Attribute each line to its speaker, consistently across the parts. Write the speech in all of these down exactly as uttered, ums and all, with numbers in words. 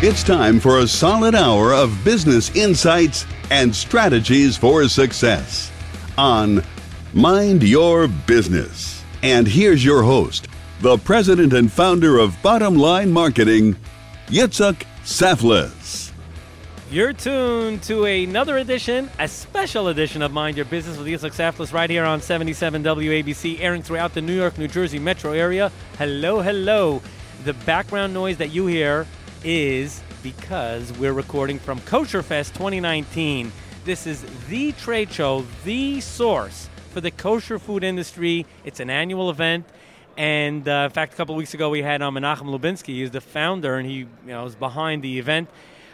Speaker 1: It's time for a solid hour of business insights and strategies for success on Mind Your Business. And here's your host, the president and founder of Bottom Line Marketing, Yitzhak Saftlas.
Speaker 2: You're tuned to another edition, a special edition of Mind Your Business with Yitzhak Saftlas right here on seventy-seven W A B C, airing throughout the New York, New Jersey metro area. Hello, hello. The background noise that you hear is because we're recording from Kosher Fest twenty nineteen. This is the trade show, the source for the kosher food industry. It's an annual event. And, uh, in fact, a couple of weeks ago, we had um, Menachem Lubinsky. He's the founder, and he you know, was behind the event.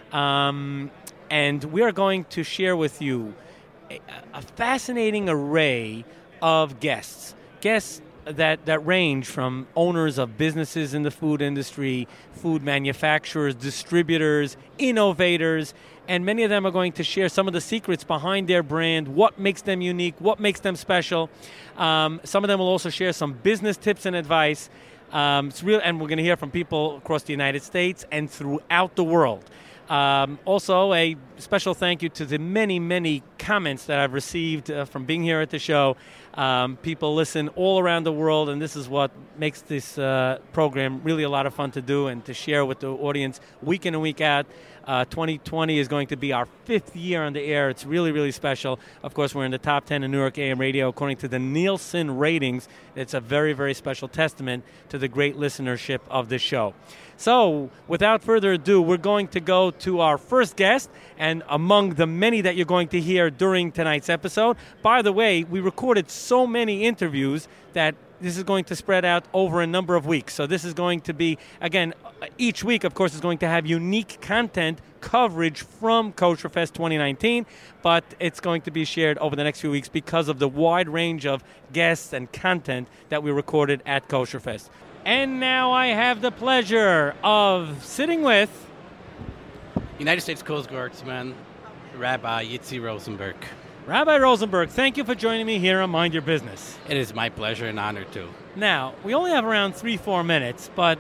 Speaker 2: Um, and we are going to share with you a, a fascinating array of guests. Guests that, that range from owners of businesses in the food industry, food manufacturers, distributors, innovators, and many of them are going to share some of the secrets behind their brand, what makes them unique, what makes them special. Um, some of them will also share some business tips and advice. Um, it's real, and we're going to hear from people across the United States and throughout the world. Um, also, a special thank you to the many, many comments that I've received uh, from being here at the show. Um, people listen all around the world, and this is what makes this uh, program really a lot of fun to do and to share with the audience week in and week out. Uh, twenty twenty is going to be our fifth year on the air. It's really, really special. Of course, we're in the top ten in New York A M radio. According to the Nielsen ratings, it's a very, very special testament to the great listenership of this show. So, without further ado, we're going to go to our first guest, and among the many that you're going to hear during tonight's episode. By the way, we recorded so many interviews that this is going to spread out over a number of weeks. So this is going to be, again, each week, of course, is going to have unique content coverage from Kosher Fest twenty nineteen, but it's going to be shared over the next few weeks because of the wide range of guests and content that we recorded at Kosher Fest. And now I have the pleasure of sitting with
Speaker 3: United States Coast Guardsman, Rabbi Yitzi Rosenberg.
Speaker 2: Rabbi Rosenberg, thank you for joining me here on Mind Your Business.
Speaker 3: It is my pleasure and honor, too.
Speaker 2: Now, we only have around three, four minutes, but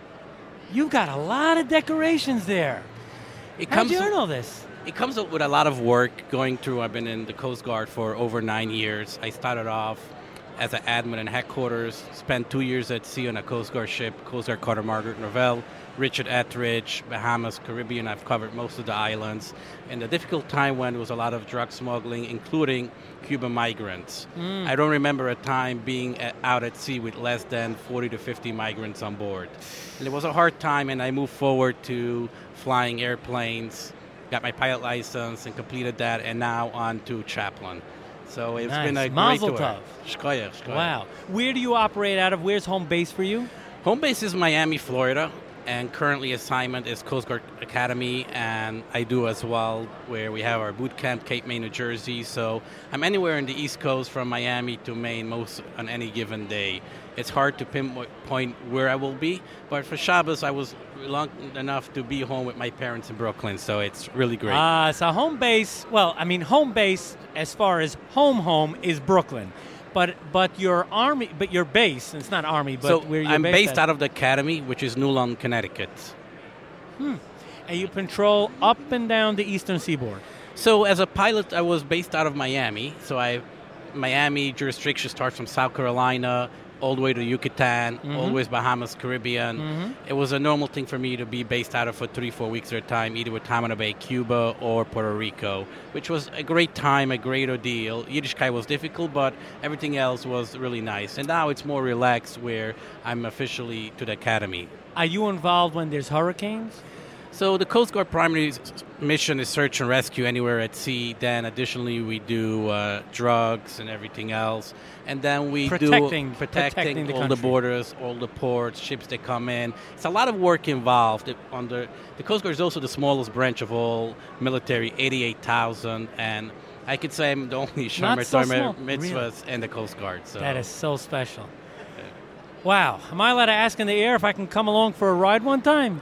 Speaker 2: you've got a lot of decorations there.
Speaker 3: It
Speaker 2: How
Speaker 3: comes
Speaker 2: did you earn all this?
Speaker 3: It comes with a lot of work going through. I've been in the Coast Guard for over nine years. I started off as an admin in headquarters, spent two years at sea on a Coast Guard ship, Coast Guard Carter Margaret Novell, Richard Etheridge, Bahamas, Caribbean. I've covered most of the islands. And the difficult time when there was a lot of drug smuggling, including Cuban migrants. Mm. I don't remember a time being at, out at sea with less than forty to fifty migrants on board. And it was a hard time, and I moved forward to flying airplanes, got my pilot license and completed that, and now on to chaplain. So it's
Speaker 2: nice.
Speaker 3: been a
Speaker 2: Mazel
Speaker 3: great tour.
Speaker 2: tov.
Speaker 3: Shkoyach, shkoyach.
Speaker 2: Wow. Where do you operate out of? Where's home base for you?
Speaker 3: Home base is Miami, Florida, and currently assignment is Coast Guard Academy, and I do as well, where we have our boot camp, Cape May, New Jersey. So I'm anywhere in the East Coast from Miami to Maine most on any given day. It's hard to pinpoint where I will be, but for Shabbos, I was long enough to be home with my parents in Brooklyn, so it's really great.
Speaker 2: Ah, uh, so home base, well, I mean, home base as far as home home is Brooklyn. But but your army, but your base, it's not army, but
Speaker 3: so
Speaker 2: where you're
Speaker 3: I'm
Speaker 2: based
Speaker 3: based
Speaker 2: at.
Speaker 3: out of the academy, which is Newland, Connecticut.
Speaker 2: Hmm. And you patrol up and down the eastern seaboard.
Speaker 3: So as a pilot, I was based out of Miami. So I, Miami jurisdiction starts from South Carolina all the way to Yucatan, mm-hmm. always Bahamas, Caribbean. Mm-hmm. It was a normal thing for me to be based out of for three, four weeks at a time, either with Tamana Bay, Cuba, or Puerto Rico, which was a great time, a great ordeal. Yiddishkeit was difficult, but everything else was really nice. And now it's more relaxed where I'm officially to the academy.
Speaker 2: Are you involved when there's hurricanes?
Speaker 3: So the Coast Guard primary mission is search and rescue anywhere at sea. Then additionally we do uh, drugs and everything else. And then we
Speaker 2: protecting,
Speaker 3: do
Speaker 2: protecting,
Speaker 3: protecting
Speaker 2: the
Speaker 3: all
Speaker 2: country.
Speaker 3: the borders, all the ports, ships that come in. It's a lot of work involved. Under the Coast Guard is also the smallest branch of all military, eighty-eight thousand. And I could say I'm the only Shomer
Speaker 2: so
Speaker 3: Tomer mitzvahs
Speaker 2: really?
Speaker 3: in the Coast Guard. So.
Speaker 2: That is so special. Wow. Am I allowed to ask in the air if I can come along for a ride one time?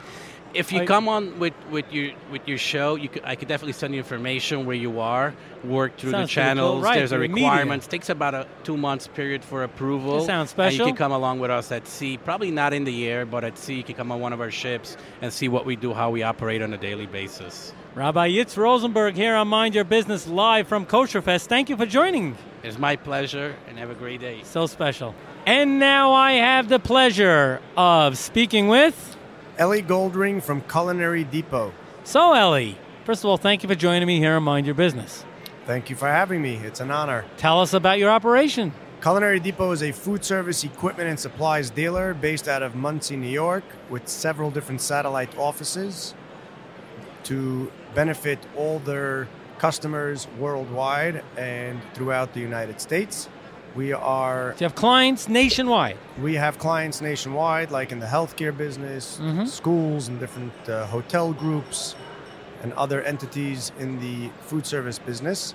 Speaker 3: If you
Speaker 2: I-
Speaker 3: come on with, with your with your show, you could, I could definitely send you information where you are, work through
Speaker 2: Sounds
Speaker 3: the
Speaker 2: pretty cool.
Speaker 3: channels.
Speaker 2: Right,
Speaker 3: There's a
Speaker 2: you're media.
Speaker 3: requirements. Takes about a two months period for approval.
Speaker 2: That sounds
Speaker 3: And
Speaker 2: special.
Speaker 3: you can come along with us at sea. Probably not in the air, but at sea, you can come on one of our ships and see what we do, how we operate on a daily basis.
Speaker 2: Rabbi Yitz Rosenberg here on Mind Your Business live from Kosher Fest. Thank you for joining.
Speaker 3: It's my pleasure, and have a great day.
Speaker 2: So special. And now I have the pleasure of speaking with...
Speaker 4: Ellie Goldring from Culinary Depot.
Speaker 2: So, Ellie, first of all, thank you for joining me here on Mind Your Business.
Speaker 4: Thank you for having me. It's an honor.
Speaker 2: Tell us about your operation.
Speaker 4: Culinary Depot is a food service equipment and supplies dealer based out of Muncie, New York, with several different satellite offices to benefit all their customers worldwide and throughout the United States. We are
Speaker 2: Do you have clients nationwide?
Speaker 4: we have clients nationwide, like in the healthcare business,
Speaker 2: Mhm.
Speaker 4: schools, and different uh, hotel groups, and other entities in the food service business.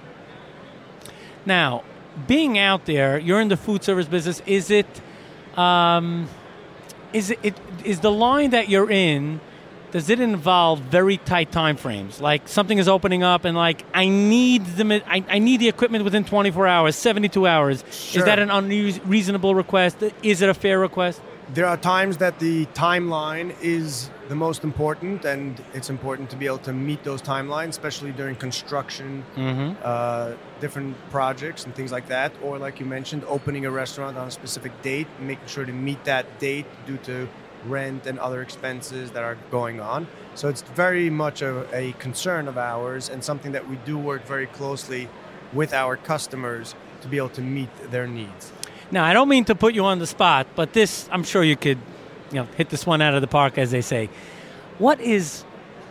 Speaker 2: Now, being out there, you're in the food service business. Is it, um, is it, it is the line that you're in? Does it involve very tight time frames? Like something is opening up, and like I need the mi- I, I need the equipment within twenty-four hours, seventy-two hours.
Speaker 4: Sure.
Speaker 2: Is that an unreasonable request? Is it a fair request?
Speaker 4: There are times that the timeline is the most important, and it's important to be able to meet those timelines, especially during construction,
Speaker 2: Mm-hmm.
Speaker 4: uh, different projects and things like that. Or like you mentioned, opening a restaurant on a specific date, making sure to meet that date due to rent and other expenses that are going on. So it's very much a, a concern of ours, and something that we do work very closely with our customers to be able to meet their needs.
Speaker 2: Now, I don't mean to put you on the spot, but this, I'm sure you could, you know, hit this one out of the park, as they say. What is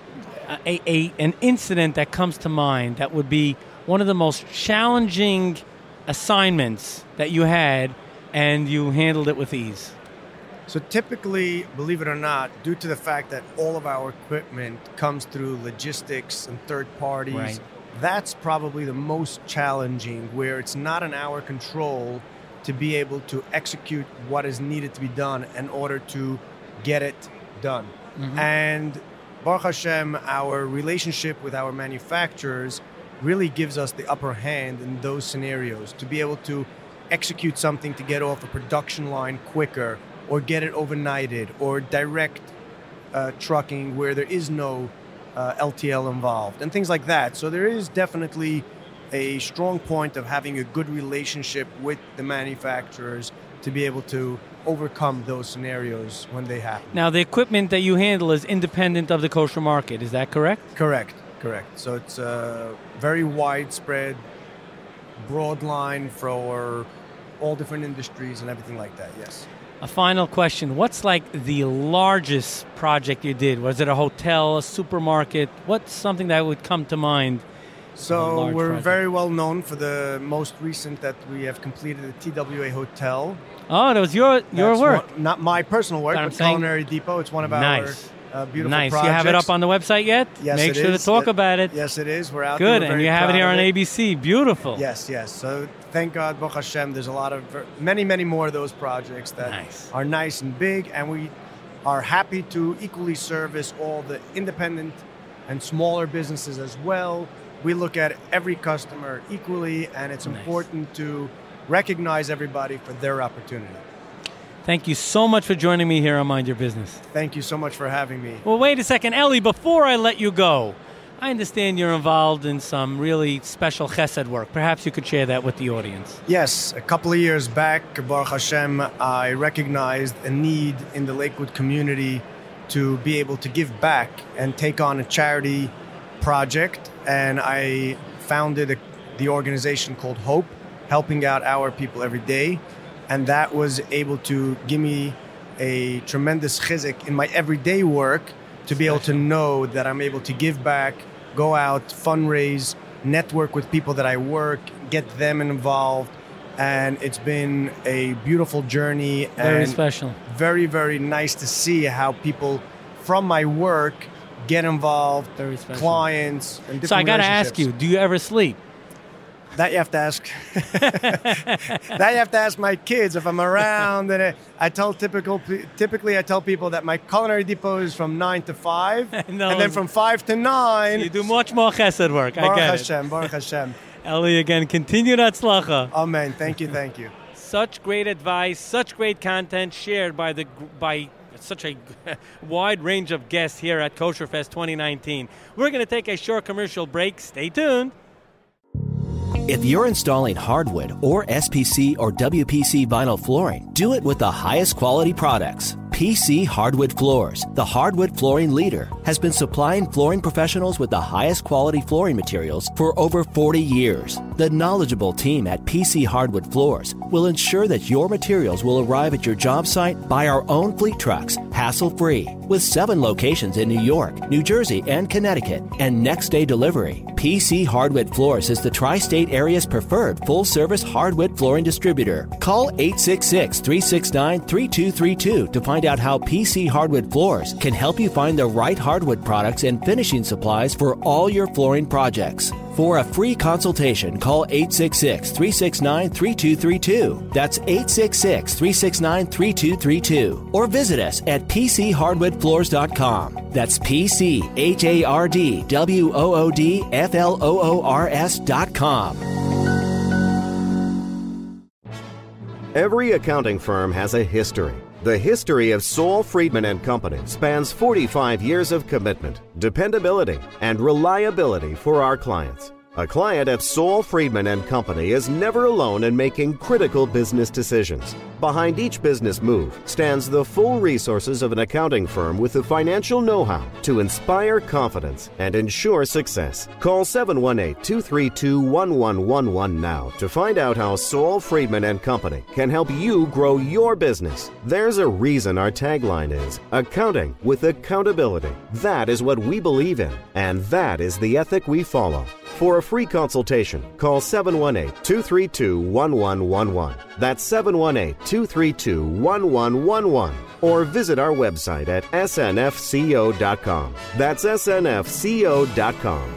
Speaker 2: a, a an incident that comes to mind that would be one of the most challenging assignments that you had, and you handled it with ease?
Speaker 4: So typically, believe it or not, due to the fact that all of our equipment comes through logistics and third parties,
Speaker 2: Right.
Speaker 4: that's probably the most challenging, where it's not in our control to be able to execute what is needed to be done in order to get it done.
Speaker 2: Mhm.
Speaker 4: And Baruch Hashem, our relationship with our manufacturers really gives us the upper hand in those scenarios to be able to execute something to get off a production line quicker, or get it overnighted, or direct uh, trucking where there is no uh, L T L involved, and things like that. So there is definitely a strong point of having a good relationship with the manufacturers to be able to overcome those scenarios when they happen.
Speaker 2: Now, the equipment that you handle is independent of the kosher market. Is that correct?
Speaker 4: Correct, correct. So it's a very widespread, broad line for all different industries and everything like that, yes.
Speaker 2: A final question. What's like the largest project you did? Was it a hotel, a supermarket? What's something that would come to mind? A
Speaker 4: So
Speaker 2: large
Speaker 4: we're
Speaker 2: project.
Speaker 4: very well known for the most recent that we have completed, the T W A Hotel.
Speaker 2: Oh, that was your your
Speaker 4: That's
Speaker 2: work.
Speaker 4: one- not my personal work,
Speaker 2: But I'm
Speaker 4: but
Speaker 2: saying-
Speaker 4: Culinary Depot. It's one of
Speaker 2: Nice.
Speaker 4: our uh, beautiful
Speaker 2: Nice.
Speaker 4: projects.
Speaker 2: You have it up on the website yet?
Speaker 4: Yes,
Speaker 2: Make
Speaker 4: it
Speaker 2: sure
Speaker 4: is.
Speaker 2: to talk
Speaker 4: It-
Speaker 2: about it.
Speaker 4: Yes, it is. We're out
Speaker 2: Good,
Speaker 4: there. We're
Speaker 2: and
Speaker 4: very
Speaker 2: you have it
Speaker 4: proud
Speaker 2: here
Speaker 4: of
Speaker 2: on A B C. Beautiful.
Speaker 4: Yes, yes. So thank God, Baruch Hashem, there's a lot of, ver- many, many more of those projects that
Speaker 2: Nice.
Speaker 4: are nice and big, and we are happy to equally service all the independent and smaller businesses as well. We look at every customer equally, and it's
Speaker 2: Nice.
Speaker 4: important to recognize everybody for their opportunity.
Speaker 2: Thank you so much for joining me here on Mind Your Business.
Speaker 4: Thank you so much for having me.
Speaker 2: Well, wait a second. Ellie, before I let you go, I understand you're involved in some really special chesed work. Perhaps you could share that with the audience.
Speaker 4: Yes, a couple of years back, Baruch Hashem, I recognized a need in the Lakewood community to be able to give back and take on a charity project. And I founded a, the organization called Hope, helping out our people every day. And that was able to give me a tremendous chizuk in my everyday work to be able to know that I'm able to give back, go out, fundraise, network with people that I work, get them involved. And it's been a beautiful journey.
Speaker 2: Very
Speaker 4: and
Speaker 2: special.
Speaker 4: Very, very nice to see how people from my work get involved,
Speaker 2: Very special.
Speaker 4: clients, and different
Speaker 2: So I got to ask
Speaker 4: relationships.
Speaker 2: you, do you ever sleep?
Speaker 4: That you have to ask. That you have to ask my kids if I'm around. And I tell typical, typically I tell people that my Culinary Depot is from nine to five,
Speaker 2: no,
Speaker 4: and then from five to nine.
Speaker 2: You do much more chesed work.
Speaker 4: Baruch
Speaker 2: I get
Speaker 4: Hashem,
Speaker 2: it.
Speaker 4: Baruch Hashem.
Speaker 2: Eli, again, continued atzlacha.
Speaker 4: Amen. Thank you, thank you.
Speaker 2: Such great advice, such great content shared by the by such a wide range of guests here at Kosher Fest twenty nineteen. We're going to take a short commercial break. Stay tuned.
Speaker 5: If you're installing hardwood or S P C or W P C vinyl flooring, do it with the highest quality products. P C Hardwood Floors, the hardwood flooring leader, has been supplying flooring professionals with the highest quality flooring materials for over forty years. The knowledgeable team at P C Hardwood Floors will ensure that your materials will arrive at your job site by our own fleet trucks, hassle-free. With seven locations in New York, New Jersey, and Connecticut, and next-day delivery, P C Hardwood Floors is the tri-state area's preferred full-service hardwood flooring distributor. Call eight six six, three six nine, three two three two to find out how P C Hardwood Floors can help you find the right hardwood products and finishing supplies for all your flooring projects. For a free consultation, call eight six six, three six nine, three two three two. That's eight six six, three six nine, three two three two. Or visit us at p c hardwood floors dot com. That's P C H A R D W O O D F L O O R S dot com.
Speaker 6: Every accounting firm has a history. The history of Saul Friedman and Company spans forty-five years of commitment, dependability, and reliability for our clients. A client at Saul Friedman and Company is never alone in making critical business decisions. Behind each business move stands the full resources of an accounting firm with the financial know-how to inspire confidence and ensure success. Call seven one eight, two three two, one one one one now to find out how Saul Friedman and Company can help you grow your business. There's a reason our tagline is accounting with accountability. That is what we believe in, and that is the ethic we follow. For a free consultation, call seven one eight, two three two, one one one one. That's seven one eight, two three two, one one one one. Or visit our website at S N F C O dot com. That's S N F C O dot com.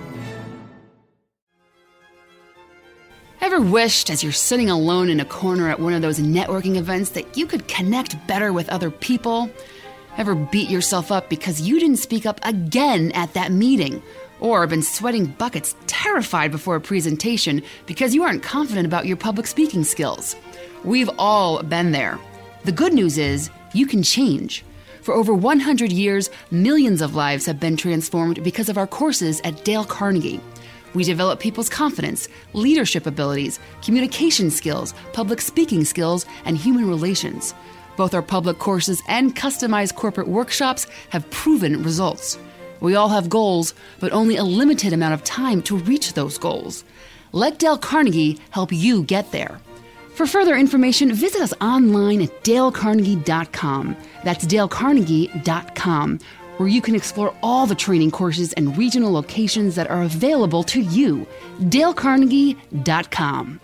Speaker 7: Ever wished, as you're sitting alone in a corner at one of those networking events, that you could connect better with other people? Ever beat yourself up because you didn't speak up again at that meeting? Or been sweating buckets, terrified before a presentation because you aren't confident about your public speaking skills? We've all been there. The good news is, you can change. For over one hundred years, millions of lives have been transformed because of our courses at Dale Carnegie. We develop people's confidence, leadership abilities, communication skills, public speaking skills, and human relations. Both our public courses and customized corporate workshops have proven results. We all have goals, but only a limited amount of time to reach those goals. Let Dale Carnegie help you get there. For further information, visit us online at dale carnegie dot com. That's dale carnegie dot com, where you can explore all the training courses and regional locations that are available to you. dale carnegie dot com.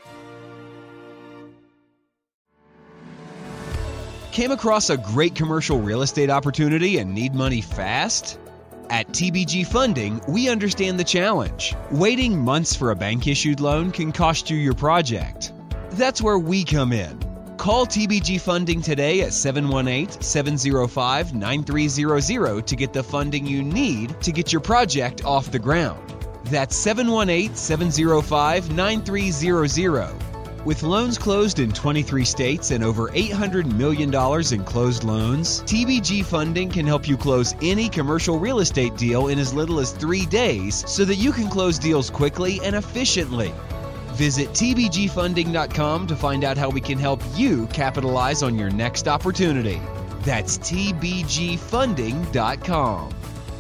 Speaker 8: Came across a great commercial real estate opportunity and need money fast? At T B G Funding, we understand the challenge. Waiting months for a bank-issued loan can cost you your project. That's where we come in. Call T B G Funding today at seven one eight, seven zero five, nine three zero zero to get the funding you need to get your project off the ground. That's seven one eight, seven zero five, nine three zero zero. With loans closed in twenty-three states and over eight hundred million dollars in closed loans, T B G Funding can help you close any commercial real estate deal in as little as three days so that you can close deals quickly and efficiently. Visit T B G funding dot com to find out how we can help you capitalize on your next opportunity. That's T B G funding dot com.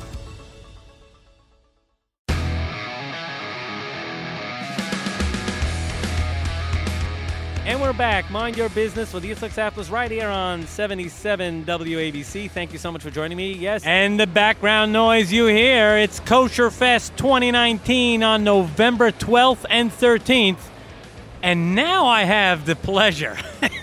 Speaker 2: And we're back. Mind Your Business with Yitzhak Saplis right here on seventy-seven W A B C. Thank you so much for joining me. Yes. And the background noise you hear, it's Kosher Fest twenty nineteen on November twelfth and thirteenth. And now I have the pleasure.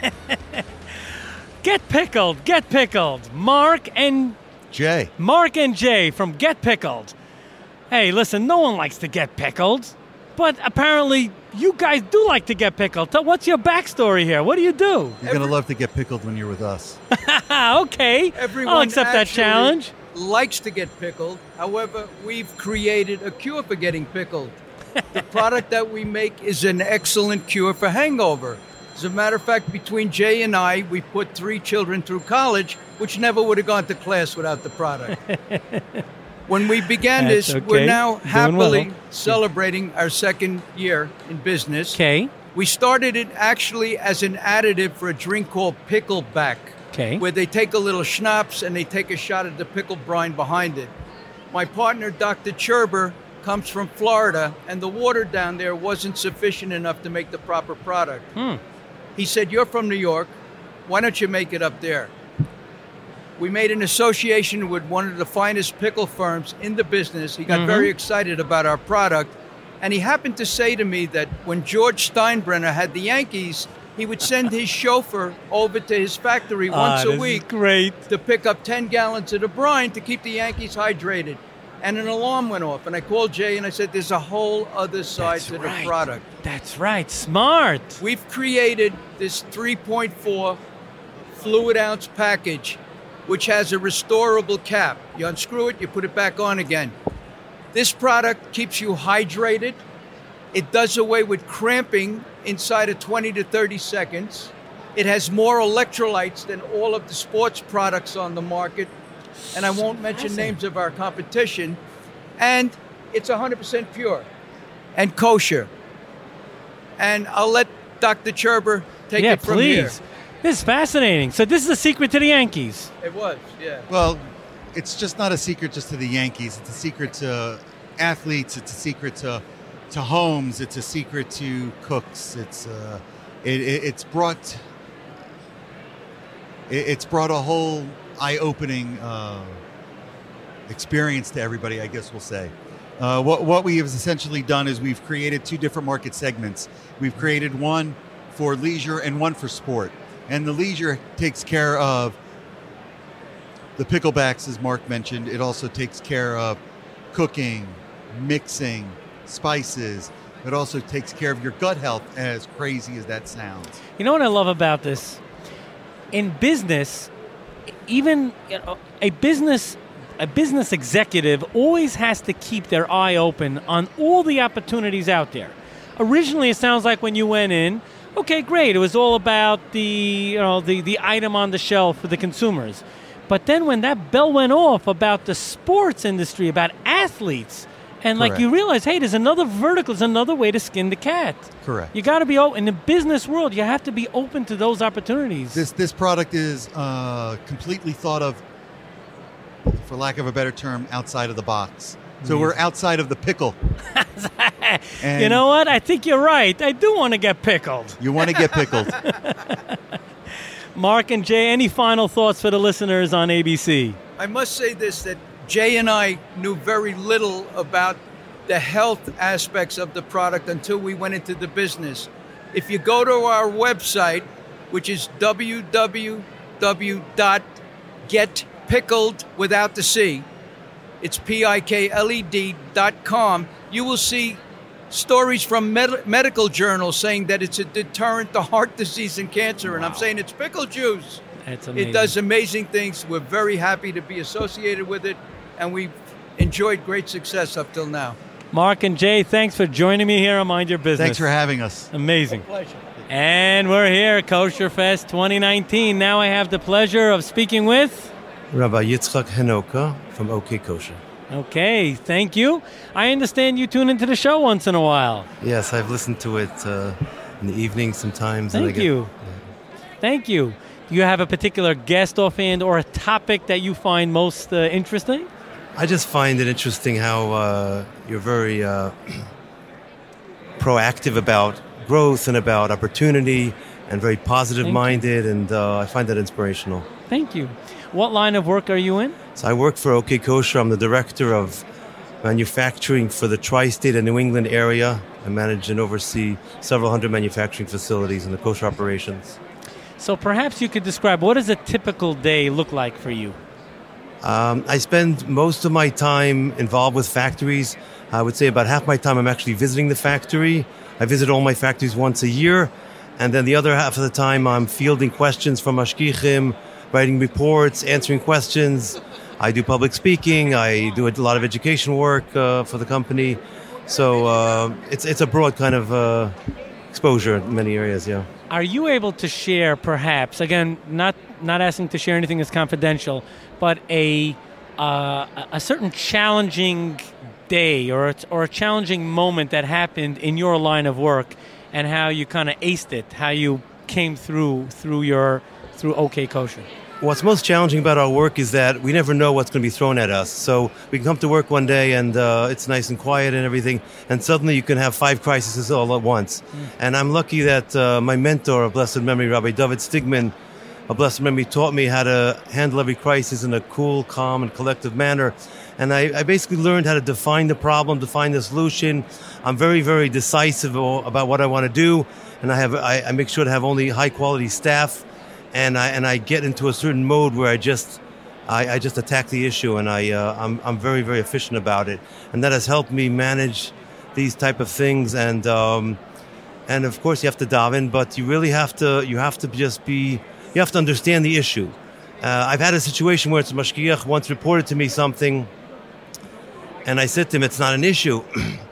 Speaker 2: Get Pickled, Get Pickled. Mark and
Speaker 9: Jay.
Speaker 2: Mark and Jay from Get Pickled. Hey, listen, no one likes to get pickled. But apparently, you guys do like to get pickled. Tell- What's your backstory here? What do you do?
Speaker 9: You're going to love to get pickled when you're with us.
Speaker 2: Okay.
Speaker 10: Everyone
Speaker 2: I'll accept that
Speaker 10: actually
Speaker 2: challenge.
Speaker 10: likes to get pickled. However, we've created a cure for getting pickled. The product that we make is an excellent cure for hangover. As a matter of fact, between Jay and I, we put three children through college, which never would have gone to class without the product. When we began
Speaker 2: That's
Speaker 10: this,
Speaker 2: okay.
Speaker 10: we're now
Speaker 2: Doing
Speaker 10: happily
Speaker 2: well.
Speaker 10: celebrating our second year in business.
Speaker 2: Okay.
Speaker 10: We started it actually as an additive for a drink called Pickleback,
Speaker 2: Okay.
Speaker 10: where they take a little schnapps and they take a shot at the pickle brine behind it. My partner, Doctor Cherber, comes from Florida, and the water down there wasn't sufficient enough to make the proper product.
Speaker 2: Hmm.
Speaker 10: He said, "You're from New York. Why don't you make it up there?" We made an association with one of the finest pickle firms in the business. He got
Speaker 2: Mhm.
Speaker 10: very excited about our product. And he happened to say to me that when George Steinbrenner had the Yankees, he would send his chauffeur over to his factory once
Speaker 2: Ah,
Speaker 10: a
Speaker 2: this is
Speaker 10: week
Speaker 2: great.
Speaker 10: to pick up ten gallons of the brine to keep the Yankees hydrated. And an alarm went off. And I called Jay and I said, there's a whole other side
Speaker 2: That's
Speaker 10: to
Speaker 2: right.
Speaker 10: the product.
Speaker 2: That's right. Smart.
Speaker 10: We've created this three point four fluid ounce package, which has a restorable cap. You unscrew it, you put it back on again. This product keeps you hydrated. It does away with cramping inside of twenty to thirty seconds. It has more electrolytes than all of the sports products on the market. And I won't mention names of our competition. And it's one hundred percent pure and kosher. And I'll let Doctor Cherber take
Speaker 2: yeah,
Speaker 10: it from
Speaker 2: please.
Speaker 10: here.
Speaker 2: This is fascinating. So this is the secret to the Yankees.
Speaker 10: It was, yeah.
Speaker 9: Well, it's just not a secret just to the Yankees. It's a secret to athletes. It's a secret to to homes. It's a secret to cooks. It's uh, it, it, it's brought it, it's brought a whole eye-opening uh, experience to everybody, I guess we'll say. Uh, what what we have essentially done is we've created two different market segments. We've created one for leisure and one for sport. And the leisure takes care of the picklebacks, as Mark mentioned. It also takes care of cooking, mixing, spices. It also takes care of your gut health, as crazy as that sounds.
Speaker 2: You know what I love about this? In business, even you know, a business a business executive always has to keep their eye open on all the opportunities out there. Originally, it sounds like when you went in, okay, great. It was all about the you know the, the item on the shelf for the consumers. But then when that bell went off about the sports industry, about athletes, and like
Speaker 9: Correct.
Speaker 2: you realize, hey, there's another vertical, there's another way to skin the cat.
Speaker 9: Correct.
Speaker 2: You got to be open. In the business world, you have to be open to those opportunities.
Speaker 9: This this product is uh, completely thought of, for lack of a better term, outside of the box. So we're outside of the pickle. And
Speaker 2: you know what? I think you're right. I do want to get pickled.
Speaker 9: You want to get pickled.
Speaker 2: Mark and Jay, any final thoughts for the listeners on A B C?
Speaker 10: I must say this, that Jay and I knew very little about the health aspects of the product until we went into the business. If you go to our website, which is w w w dot get pickled without the C, it's P I K L E D dot com, you will see stories from med- medical journals saying that it's a deterrent to heart disease and cancer. And I'm saying it's pickle juice.
Speaker 2: That's amazing.
Speaker 10: It does amazing things. We're very happy to be associated with it, and we've enjoyed great success up till now.
Speaker 2: Mark and Jay, thanks for joining me here on Mind Your Business.
Speaker 9: Thanks for having us.
Speaker 2: Amazing.
Speaker 10: Pleasure.
Speaker 2: And we're here at Kosher Fest twenty nineteen. Now I have the pleasure of speaking with
Speaker 11: Rabbi Yitzchak Hanoka from OK Kosher.
Speaker 2: Okay, thank you. I understand you tune into the show once in a while.
Speaker 11: Yes, I've listened to it uh, in the evening sometimes. and I
Speaker 2: Thank
Speaker 11: get-
Speaker 2: you. Thank you. Do you have a particular guest offhand or a topic that you find most uh, interesting?
Speaker 11: I just find it interesting how uh, you're very uh, proactive about growth and about opportunity and very positive-minded, and uh, I find that inspirational.
Speaker 2: Thank you. What line of work are you in?
Speaker 11: So I work for OK Kosher. I'm the director of manufacturing for the tri-state and New England area. I manage and oversee several hundred manufacturing facilities in the kosher operations.
Speaker 2: So perhaps you could describe, what does a typical day look like for you?
Speaker 11: Um, I spend most of my time involved with factories. I would say about half my time I'm actually visiting the factory. I visit all my factories once a year. And then the other half of the time I'm fielding questions from mashgichim, writing reports, answering questions. I do public speaking. I do a lot of education work uh, for the company. So uh, it's it's a broad kind of uh, exposure in many areas, yeah.
Speaker 2: Are you able to share, perhaps, again, not not asking to share anything that's confidential, but a uh, a certain challenging day or a, or a challenging moment that happened in your line of work, and how you kind of aced it, how you came through through your through OK Kosher?
Speaker 11: What's most challenging about our work is that we never know what's going to be thrown at us. So we can come to work one day and uh, it's nice and quiet and everything, and suddenly you can have five crises all at once. Mm. And I'm lucky that uh, my mentor, of blessed memory, Rabbi David Stigman, of blessed memory, taught me how to handle every crisis in a cool, calm, and collective manner. And I, I basically learned how to define the problem, define the solution. I'm very, very decisive about what I want to do, and I have I, I make sure to have only high-quality staff. And I and I get into a certain mode where I just I, I just attack the issue, and I uh, I'm I'm very very efficient about it, and that has helped me manage these type of things. And um, and of course you have to daven, but you really have to you have to just be you have to understand the issue. Uh, I've had a situation where it's a mashgiach once reported to me something, and I said to him, "It's not an issue."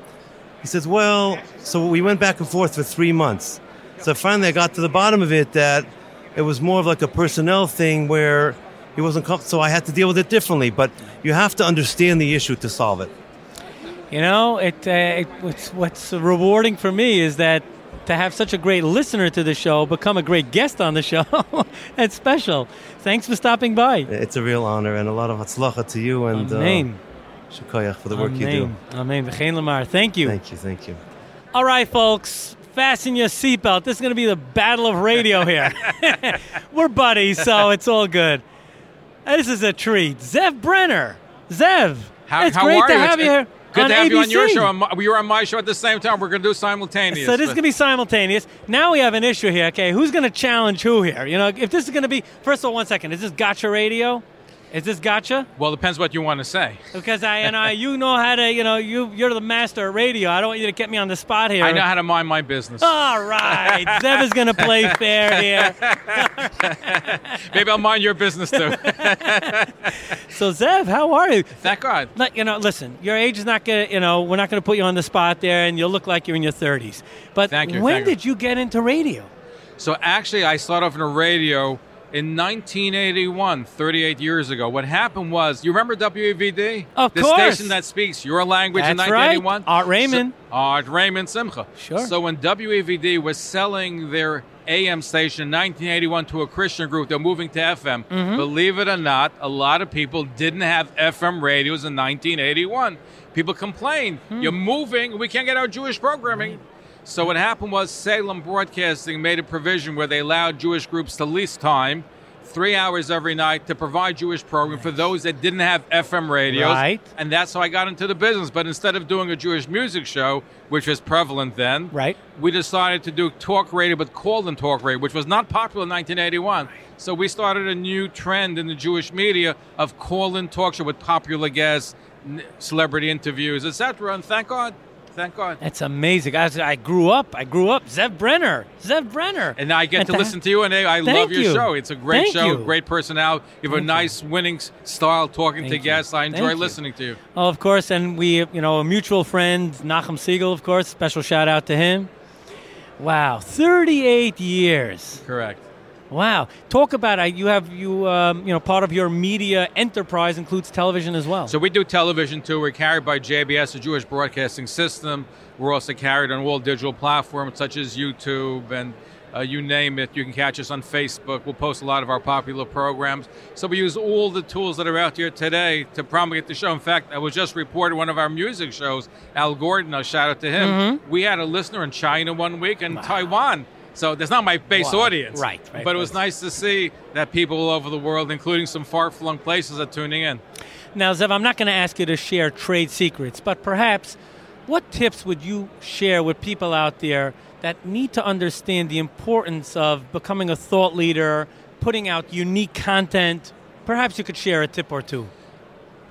Speaker 11: He says, "Well," so we went back and forth for three months. So finally I got to the bottom of it that it was more of like a personnel thing where he wasn't comfortable, so I had to deal with it differently. But you have to understand the issue to solve it.
Speaker 2: You know, it, uh, it what's, what's rewarding for me is that to have such a great listener to the show become a great guest on the show. It's special. Thanks for stopping by.
Speaker 11: It's a real honor, and a lot of hatzlacha to you, and
Speaker 2: Amen.
Speaker 11: Uh, shukayach for the work
Speaker 2: Amen.
Speaker 11: you do.
Speaker 2: Amen. V'chein lamar. Thank you.
Speaker 11: Thank you. Thank you.
Speaker 2: All right, folks. Fasten your seatbelt. This is going to be the battle of radio here. We're buddies, so it's all good. This is a treat. Zev Brenner. Zev,
Speaker 12: how,
Speaker 2: it's
Speaker 12: how
Speaker 2: great
Speaker 12: are
Speaker 2: to
Speaker 12: you?
Speaker 2: have
Speaker 12: it's,
Speaker 2: you here.
Speaker 12: Good
Speaker 2: on
Speaker 12: to have
Speaker 2: A B C.
Speaker 12: you on your show. On, we were on my show at the same time. We're going to do simultaneous.
Speaker 2: So this is going to be simultaneous. Now we have an issue here. Okay, who's going to challenge who here? You know, if this is going to be, first of all, one second. Is this Gotcha Radio? Is this Gotcha?
Speaker 12: Well, it depends what you want to say.
Speaker 2: Because I and I, you know how to, you know, you you're the master of radio. I don't want you to get me on the spot here.
Speaker 12: I know how to mind my business.
Speaker 2: All right, Zev is going to play fair here.
Speaker 12: Maybe I'll mind your business too.
Speaker 2: So Zev, how are you?
Speaker 12: Thank God.
Speaker 2: Like, you know, listen, your age is not going to, you know, we're not going to put you on the spot there, and you'll look like you're in your thirties. But
Speaker 12: thank you,
Speaker 2: when
Speaker 12: thank
Speaker 2: did
Speaker 12: you.
Speaker 2: you get into radio?
Speaker 12: So actually, I started off in the radio in nineteen eighty-one, thirty-eight years ago. What happened was, you remember W A V D?
Speaker 2: Of
Speaker 12: the
Speaker 2: course.
Speaker 12: The station that speaks your language
Speaker 2: That's
Speaker 12: in nineteen eighty-one?
Speaker 2: Right. Art Raymond.
Speaker 12: So, Art Raymond Simcha.
Speaker 2: Sure.
Speaker 12: So when W A V D was selling their A M station in nineteen eighty-one to a Christian group, they're moving to F M.
Speaker 2: Mm-hmm.
Speaker 12: Believe it or not, a lot of people didn't have F M radios in nineteen eighty-one. People complained, hmm. you're moving, we can't get our Jewish programming. Right. So what happened was Salem Broadcasting made a provision where they allowed Jewish groups to lease time, three hours every night, to provide Jewish programming for those that didn't have F M radios.
Speaker 2: Right.
Speaker 12: And that's how I got into the business. But instead of doing a Jewish music show, which was prevalent then,
Speaker 2: right,
Speaker 12: we decided to do talk radio, but call-in talk radio, which was not popular in nineteen eighty-one. Right. So we started a new trend in the Jewish media of call-in talk show with popular guests, celebrity interviews, et cetera. And thank God. Thank God.
Speaker 2: That's amazing. I, I grew up. I grew up. Zev Brenner. Zev Brenner.
Speaker 12: And now I get
Speaker 2: and
Speaker 12: to
Speaker 2: th-
Speaker 12: listen to you, and I love your
Speaker 2: you.
Speaker 12: show. It's a great
Speaker 2: Thank
Speaker 12: show,
Speaker 2: you.
Speaker 12: great personality. You have
Speaker 2: Thank
Speaker 12: a nice,
Speaker 2: you.
Speaker 12: winning style talking
Speaker 2: Thank
Speaker 12: to
Speaker 2: you.
Speaker 12: guests. I enjoy
Speaker 2: Thank
Speaker 12: listening
Speaker 2: you.
Speaker 12: to you.
Speaker 2: Oh, of course. And we, you know, a mutual friend, Nachum Siegel, of course. Special shout out to him. Wow. thirty-eight years.
Speaker 12: Correct.
Speaker 2: Wow. Talk about it. You have, you um, you know, part of your media enterprise includes television as well.
Speaker 12: So we do television, too. We're carried by J B S, the Jewish Broadcasting System. We're also carried on all digital platforms such as YouTube and uh, you name it. You can catch us on Facebook. We'll post a lot of our popular programs. So we use all the tools that are out there today to promulgate the show. In fact, I was just reported one of our music shows, Al Gordon, a shout out to him. Mm-hmm. We had a listener in China one week and wow. Taiwan. So that's not my base
Speaker 2: wow.
Speaker 12: audience.
Speaker 2: Right, right.
Speaker 12: But it was
Speaker 2: right.
Speaker 12: nice to see that people all over the world, including some far-flung places, are tuning in.
Speaker 2: Now, Zev, I'm not going to ask you to share trade secrets, but perhaps what tips would you share with people out there that need to understand the importance of becoming a thought leader, putting out unique content? Perhaps you could share a tip or two.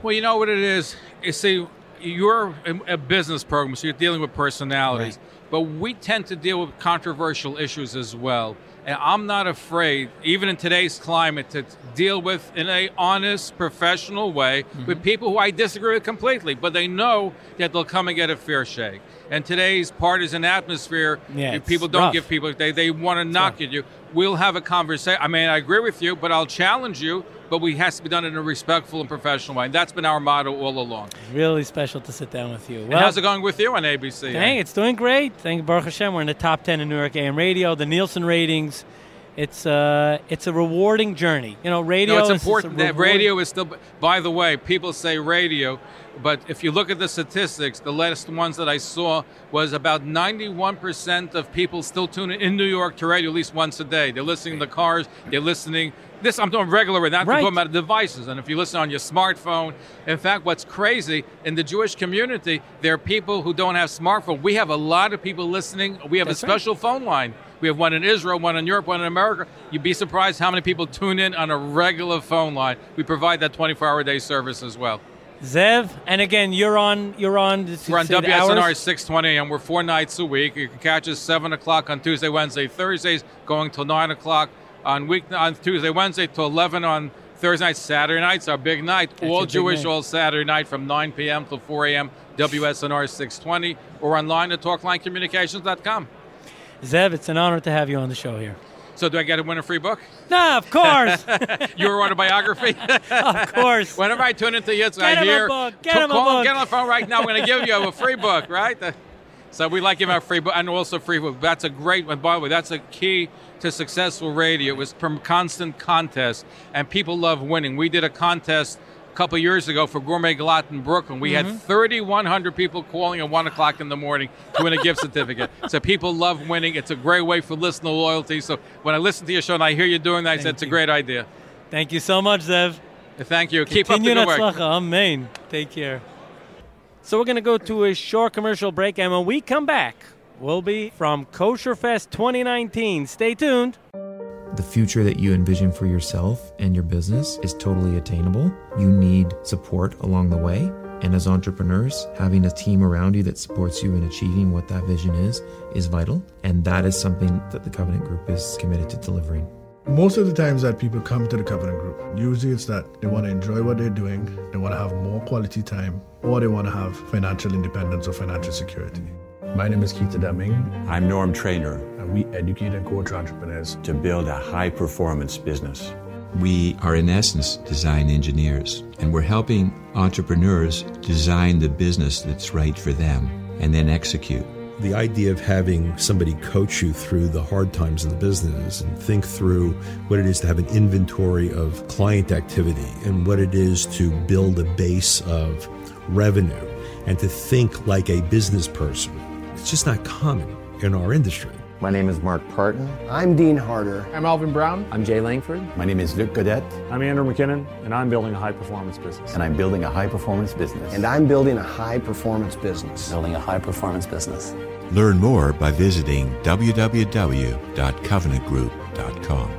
Speaker 12: Well, you know what it is? You see, you're a business program, so you're dealing with personalities. Right. But we tend to deal with controversial issues as well. And I'm not afraid, even in today's climate, to deal with in a honest, professional way mm-hmm. with people who I disagree with completely. But they know that they'll come and get a fair shake. And today's partisan atmosphere,
Speaker 2: yeah,
Speaker 12: people don't
Speaker 2: rough.
Speaker 12: give people, they, they want to knock
Speaker 2: rough.
Speaker 12: at you. We'll have a conversation. I mean, I agree with you, but I'll challenge you. But we has to be done in a respectful and professional way. And that's been our motto all along.
Speaker 2: Really special to sit down with you.
Speaker 12: Well,
Speaker 2: Well,
Speaker 12: and how's it going with you on A B C?
Speaker 2: Hey, it's doing great. Thank you, Baruch Hashem. We're in the top ten in New York A M radio. The Nielsen ratings. It's uh, it's a rewarding journey. You know, radio.
Speaker 12: No, it's
Speaker 2: is
Speaker 12: important that
Speaker 2: rewarding.
Speaker 12: radio is still. By the way, people say radio, but if you look at the statistics, the latest ones that I saw was about ninety-one percent of people still tune in in New York to radio at least once a day. They're listening in the cars. They're listening. This I'm doing regular, not
Speaker 2: right.
Speaker 12: talking about devices. And if you listen on your smartphone, in fact, what's crazy in the Jewish community, there are people who don't have smartphone. We have a lot of people listening. We have
Speaker 2: That's
Speaker 12: a special right. phone line. We have one in Israel, one in Europe, one in America. You'd be surprised how many people tune in on a regular phone line. We provide that twenty-four hour a day service as well.
Speaker 2: Zev, and again, you're on. You're on.
Speaker 12: We're on W S N R six twenty, and we're four nights a week. You can catch us seven o'clock on Tuesday, Wednesday, Thursdays, going till nine o'clock on week on Tuesday, Wednesday, till eleven on Thursday nights. Saturday nights, our big night.
Speaker 2: That's
Speaker 12: all
Speaker 2: big
Speaker 12: Jewish,
Speaker 2: night.
Speaker 12: all Saturday night from nine p.m. till four a.m. W S N R six twenty, or online at talk line communications dot com.
Speaker 2: Zev, it's an honor to have you on the show here.
Speaker 12: So do I get to win a free book?
Speaker 2: No, of course.
Speaker 12: Your autobiography?
Speaker 2: Of course.
Speaker 12: Whenever I tune into you,
Speaker 2: Get
Speaker 12: I
Speaker 2: him
Speaker 12: hear,
Speaker 2: a book. Get
Speaker 12: to
Speaker 2: him a
Speaker 12: call,
Speaker 2: book.
Speaker 12: Get on the phone right now. We're going to give you a free book, right? The, so we like giving out free book and also free book. That's a great one. By the way, that's a key to successful radio. It was from constant contest, and people love winning. We did a contest a couple years ago for Gourmet Galat in Brooklyn. We
Speaker 2: Mm-hmm.
Speaker 12: had thirty-one hundred people calling at one o'clock in the morning to win a gift certificate. So people love winning. It's a great way for listener loyalty. So when I listen to your show and I hear you doing that, I said it's a great idea.
Speaker 2: Thank you so much, Zev.
Speaker 12: Thank you. Keep
Speaker 2: Continue
Speaker 12: up the good work.
Speaker 2: Natzlacha. Amen. Take care. So we're going to go to a short commercial break, and when we come back, we'll be from Kosher Fest twenty nineteen. Stay tuned.
Speaker 13: The future that you envision for yourself and your business is totally attainable. You need support along the way. And as entrepreneurs, having a team around you that supports you in achieving what that vision is, is vital. And that is something that the Covenant Group is committed to delivering.
Speaker 14: Most of the times that people come to the Covenant Group, usually it's that they want to enjoy what they're doing, they want to have more quality time, or they want to have financial independence or financial security. My name is Keita Deming.
Speaker 15: I'm Norm Trainer.
Speaker 14: And we educate and coach entrepreneurs
Speaker 15: to build a high-performance business.
Speaker 16: We are, in essence, design engineers, and we're helping entrepreneurs design the business that's right for them and then execute.
Speaker 17: The idea of having somebody coach you through the hard times in the business and think through what it is to have an inventory of client activity and what it is to build a base of revenue and to think like a business person. It's just not common in our industry.
Speaker 18: My name is Mark Parton.
Speaker 19: I'm Dean Harder.
Speaker 20: I'm Alvin Brown.
Speaker 21: I'm Jay Langford.
Speaker 22: My name is Luc Godet.
Speaker 23: I'm Andrew McKinnon, and I'm building a high-performance business.
Speaker 22: And I'm building a high-performance business.
Speaker 19: And I'm building a high-performance business.
Speaker 21: Building a high-performance business.
Speaker 16: Learn more by visiting w w w dot covenant group dot com.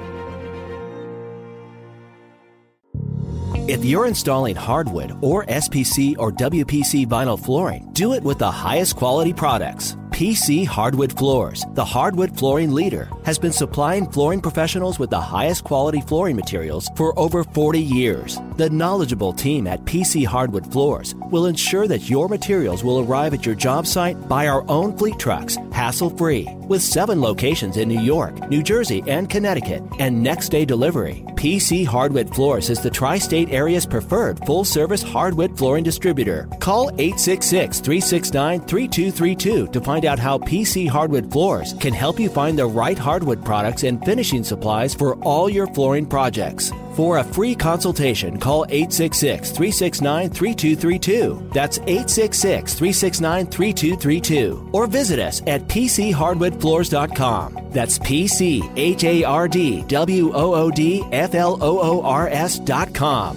Speaker 5: If you're installing hardwood or S P C or W P C vinyl flooring, do it with the highest quality products. P C Hardwood Floors, the hardwood flooring leader, has been supplying flooring professionals with the highest quality flooring materials for over forty years. The knowledgeable team at P C Hardwood Floors will ensure that your materials will arrive at your job site by our own fleet trucks, hassle-free. With seven locations in New York, New Jersey, and Connecticut, and next-day delivery, P C Hardwood Floors is the tri-state area's preferred full-service hardwood flooring distributor. Call eight six six, three six nine, three two three two to find out how P C Hardwood Floors can help you find the right hardwood products and finishing supplies for all your flooring projects. For a free consultation, call eight six six, three six nine, three two three two. That's eight six six, three six nine, three two three two. Or visit us at p c hardwood floors dot com. That's P C H A R D W O O D F L O O R S dot com.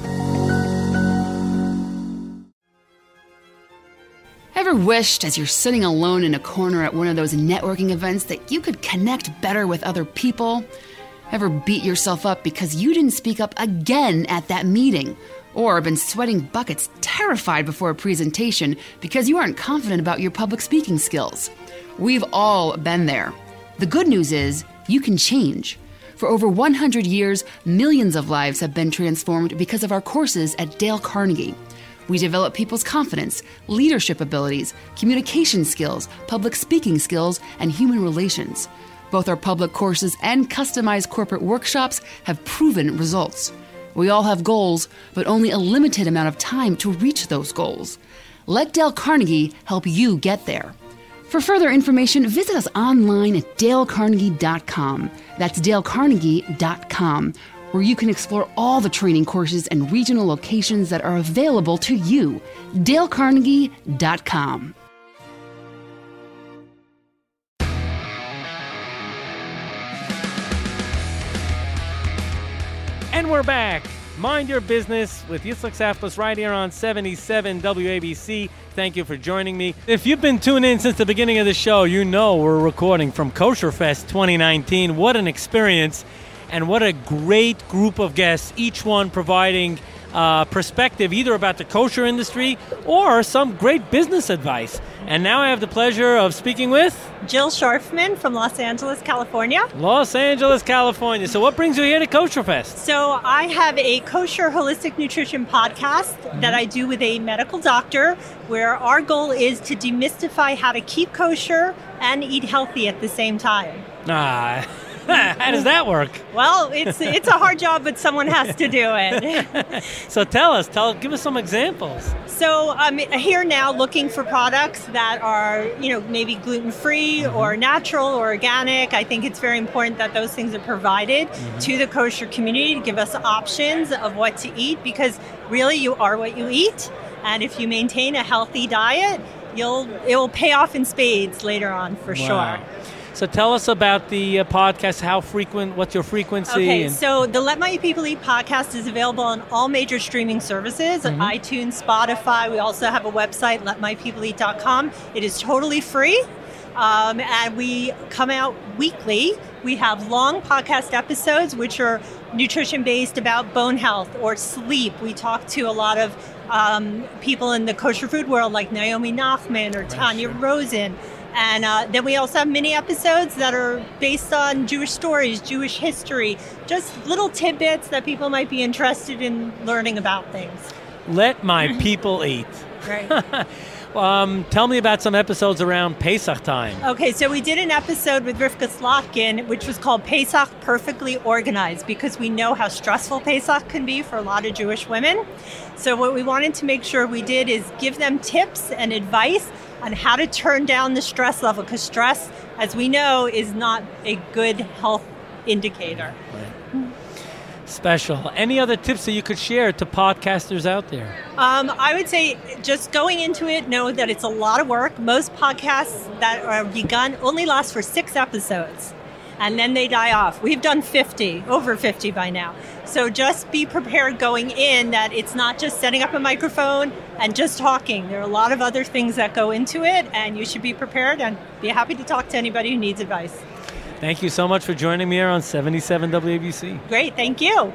Speaker 7: Ever wished, as you're sitting alone in a corner at one of those networking events, that you could connect better with other people? Ever beat yourself up because you didn't speak up again at that meeting? Or been sweating buckets terrified before a presentation because you aren't confident about your public speaking skills? We've all been there. The good news is you can change. For over one hundred years, millions of lives have been transformed because of our courses at Dale Carnegie. We develop people's confidence, leadership abilities, communication skills, public speaking skills, and human relations. Both our public courses and customized corporate workshops have proven results. We all have goals, but only a limited amount of time to reach those goals. Let Dale Carnegie help you get there. For further information, visit us online at dale carnegie dot com. That's dale carnegie dot com, where you can explore all the training courses and regional locations that are available to you. dale carnegie dot com.
Speaker 2: And we're back. Mind Your Business with Yitzhak Saflis right here on seventy-seven W A B C. Thank you for joining me. If you've been tuning in since the beginning of the show, you know we're recording from Kosher Fest twenty nineteen. What an experience, and what a great group of guests, each one providing uh, perspective either about the kosher industry or some great business advice. And now I have the pleasure of speaking with
Speaker 1: Jill Scharfman from Los Angeles, California.
Speaker 2: Los Angeles, California. So what brings you here to Kosher Fest?
Speaker 1: So I have a kosher holistic nutrition podcast mm-hmm. that I do with a medical doctor, where our goal is to demystify how to keep kosher and eat healthy at the same time.
Speaker 2: Ah, how does that work?
Speaker 1: Well, it's it's a hard job, but someone has to do it.
Speaker 2: So tell us, tell, give us some examples.
Speaker 1: So I'm here now looking for products that are, you know, maybe gluten-free mm-hmm. or natural or organic. I think it's very important that those things are provided mm-hmm. to the kosher community to give us options of what to eat, because really you are what you eat. And if you maintain a healthy diet, you'll it will pay off in spades later on for
Speaker 2: wow.
Speaker 1: sure.
Speaker 2: So tell us about the uh, podcast, how frequent, what's your frequency?
Speaker 1: Okay,
Speaker 2: and-
Speaker 1: so the Let My People Eat podcast is available on all major streaming services, mm-hmm. iTunes, Spotify. We also have a website, let my people eat dot com. It is totally free, um, and we come out weekly. We have long podcast episodes, which are nutrition-based about bone health or sleep. We talk to a lot of um, people in the kosher food world, like Naomi Nachman or Tanya sure. Rosen. And uh, then we also have mini episodes that are based on Jewish stories, Jewish history, just little tidbits that people might be interested in learning about things.
Speaker 2: Let my people eat.
Speaker 1: Right.
Speaker 2: um, tell me about some episodes around Pesach time.
Speaker 1: Okay, so we did an episode with Rivka Slotkin, which was called Pesach Perfectly Organized, because we know how stressful Pesach can be for a lot of Jewish women. So what we wanted to make sure we did is give them tips and advice on how to turn down the stress level, because stress, as we know, is not a good health indicator.
Speaker 2: Right. Special. Any other tips that you could share to podcasters out there?
Speaker 1: Um, I would say just going into it, know that it's a lot of work. Most podcasts that are begun only last for six episodes, and then they die off. We've done fifty, over fifty by now. So just be prepared going in that it's not just setting up a microphone and just talking. There are a lot of other things that go into it, and you should be prepared and be happy to talk to anybody who needs advice.
Speaker 2: Thank you so much for joining me here on seventy-seven W A B C.
Speaker 1: Great, thank you.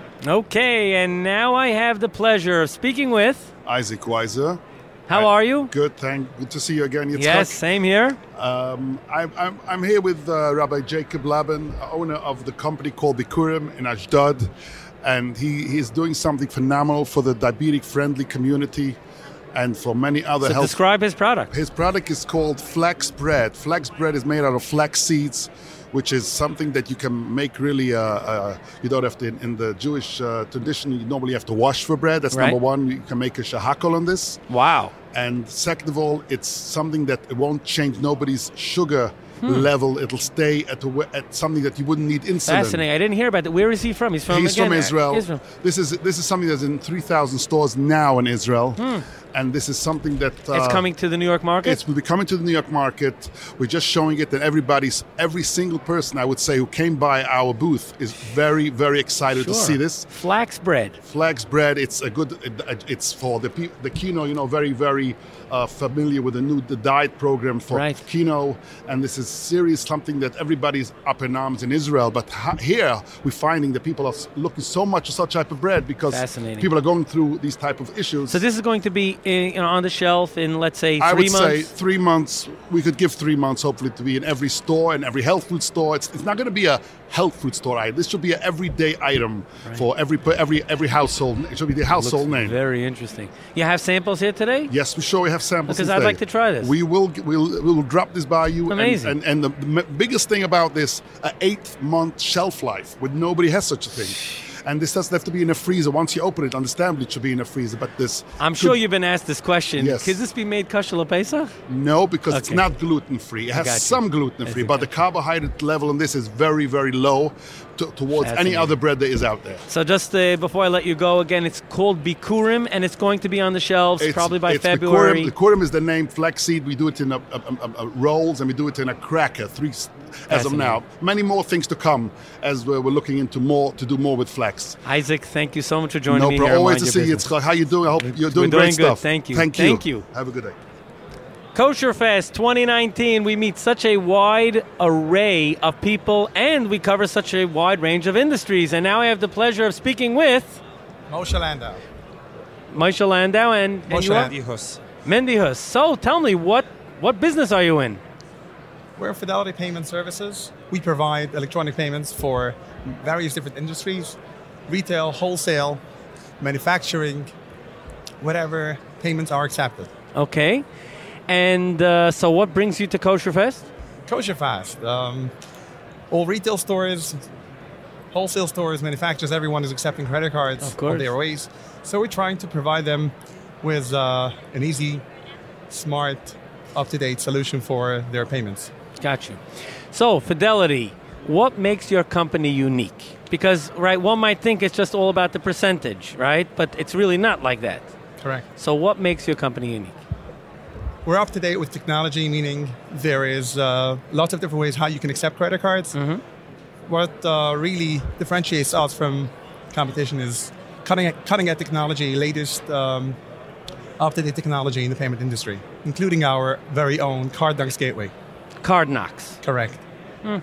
Speaker 2: Okay, and now I have the pleasure of speaking with
Speaker 18: Isaac Weiser.
Speaker 2: How
Speaker 18: I,
Speaker 2: are you?
Speaker 18: Good, thank. Good to see you again. Yitzhak.
Speaker 2: Yes, same here.
Speaker 18: Um, I'm, I'm I'm here with uh, Rabbi Jacob Laban, owner of the company called Bikurim in Ashdod, and he he's doing something phenomenal for the diabetic-friendly community, and for many other
Speaker 2: so
Speaker 18: health.
Speaker 2: Describe his product.
Speaker 18: His product is called Flax Bread. Flax Bread is made out of flax seeds, which is something that you can make really, uh, uh, you don't have to, in, in the Jewish uh, tradition, you normally have to wash for bread. That's
Speaker 2: right.
Speaker 18: number one. You can make a shahakol on this.
Speaker 2: Wow.
Speaker 18: And second of all, it's something that it won't change nobody's sugar hmm. level. It'll stay at, a, at something that you wouldn't need insulin.
Speaker 2: Fascinating. I didn't hear about that. Where is he from? He's from
Speaker 18: He's
Speaker 2: again,
Speaker 18: from Israel.
Speaker 2: Israel.
Speaker 18: This is this is something that's in three thousand stores now in Israel.
Speaker 2: Hmm.
Speaker 18: and this is something that uh,
Speaker 2: it's coming to the New York market.
Speaker 18: It's will be coming to the New York market. We're just showing it, and everybody's every single person I would say who came by our booth is very very excited
Speaker 2: Sure.
Speaker 18: to see this
Speaker 2: flax bread.
Speaker 18: Flax bread. It's a good. It's for the pe- the Kino. You know, very very uh, familiar with the new the diet program for
Speaker 2: Right.
Speaker 18: Kino, and this is serious something that everybody's up in arms in Israel. But ha- here we're finding that people are s- looking so much at such type of bread because
Speaker 2: Fascinating.
Speaker 18: people are going through these type of issues.
Speaker 2: So this is going to be in, you know, on the shelf in, let's say, three
Speaker 18: I would
Speaker 2: months.
Speaker 18: say three months. We could give three months, hopefully, to be in every store and every health food store. It's, it's not going to be a health food store item. This should be an everyday item
Speaker 2: Right.
Speaker 18: for every every every household. It should be the household
Speaker 2: Looks
Speaker 18: name.
Speaker 2: Very interesting. You have samples here today?
Speaker 18: Yes, we sure we have samples.
Speaker 2: Because I'd
Speaker 18: today.
Speaker 2: like to try this.
Speaker 18: We will we'll we'll drop this by you. and-
Speaker 2: Amazing.
Speaker 18: And and, the m- biggest thing about this, an eight month shelf life, when nobody has such a thing. And this doesn't have to be in a freezer. Once you open it, understandably, it should be in a freezer. But this,
Speaker 2: I'm sure you've been asked this question.
Speaker 18: Yes.
Speaker 2: Could this be made kosher Pesach?
Speaker 18: no, because it's
Speaker 2: Okay.
Speaker 18: not gluten free. It
Speaker 2: I got you.
Speaker 18: has some gluten free, but the carbohydrate level in this is very, very low to, towards any
Speaker 2: Fascinating.
Speaker 18: other bread that is out there.
Speaker 2: So just uh, before I let you go again, it's called Bikurim, and it's going to be on the shelves
Speaker 18: It's-
Speaker 2: probably by
Speaker 18: it's
Speaker 2: February.
Speaker 18: The Kurim is the name flaxseed. We do it in a, a, a, a rolls and we do it in a cracker. Three, s- as of now. Many more things to come as we're, we're looking into more to do more with flax.
Speaker 2: Isaac, thank you so much for joining
Speaker 18: no
Speaker 2: me
Speaker 18: problem.
Speaker 2: here. on
Speaker 18: Always
Speaker 2: Mind
Speaker 18: to
Speaker 2: Your
Speaker 18: see you.
Speaker 2: Business.
Speaker 18: Yitzchak. How you doing? I hope you're doing
Speaker 2: We're
Speaker 18: great
Speaker 2: doing good.
Speaker 18: stuff.
Speaker 2: Thank you.
Speaker 18: Thank you.
Speaker 2: Thank you.
Speaker 18: Have a good day.
Speaker 2: Kosher Fest twenty nineteen, we meet such a wide array of people and we cover such a wide range of industries. And now I have the pleasure of speaking with
Speaker 3: Moshe Landau.
Speaker 2: Moshe Landau and, and
Speaker 3: Moshe
Speaker 2: you are?
Speaker 3: Mendihus.
Speaker 2: Mendihus. So tell me, what, what business are you in?
Speaker 3: We're Fidelity Payment Services. We provide electronic payments for various different industries, retail, wholesale, manufacturing, whatever payments are accepted.
Speaker 2: Okay. And uh, so what brings you to Kosher Fest?
Speaker 3: Kosher Fest. Um, all retail stores, wholesale stores, manufacturers, everyone is accepting credit cards
Speaker 2: Of course.
Speaker 3: on their ways. So we're trying to provide them with uh, an easy, smart, up-to-date solution for their payments.
Speaker 2: Got you. So, Fidelity, what makes your company unique? Because, right, one might think it's just all about the percentage, right? But it's really not like that.
Speaker 3: Correct.
Speaker 2: So what makes your company unique?
Speaker 3: We're up to date with technology, meaning there is uh, lots of different ways how you can accept credit cards.
Speaker 2: Mm-hmm.
Speaker 3: What uh, really differentiates us from competition is cutting cutting edge technology, latest um, up-to-date technology in the payment industry, including our very own CardNox gateway.
Speaker 2: CardNox.
Speaker 3: Correct.
Speaker 2: Hmm.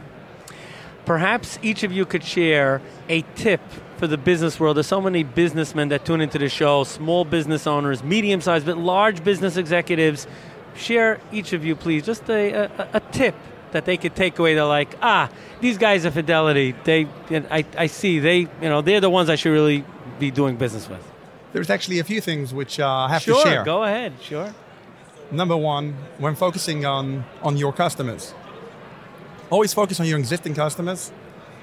Speaker 2: Perhaps each of you could share a tip for the business world. There's so many businessmen that tune into the show, small business owners, medium-sized, but large business executives. Share, each of you, please, just a, a, a tip that they could take away. They're like, ah, these guys are Fidelity. They, I, I see, they, you know, they're the ones I should really be doing business with.
Speaker 3: There's actually a few things which uh, I have
Speaker 2: sure,
Speaker 3: to share.
Speaker 2: Go ahead, sure.
Speaker 3: Number one, when focusing on, on your customers, always focus on your existing customers.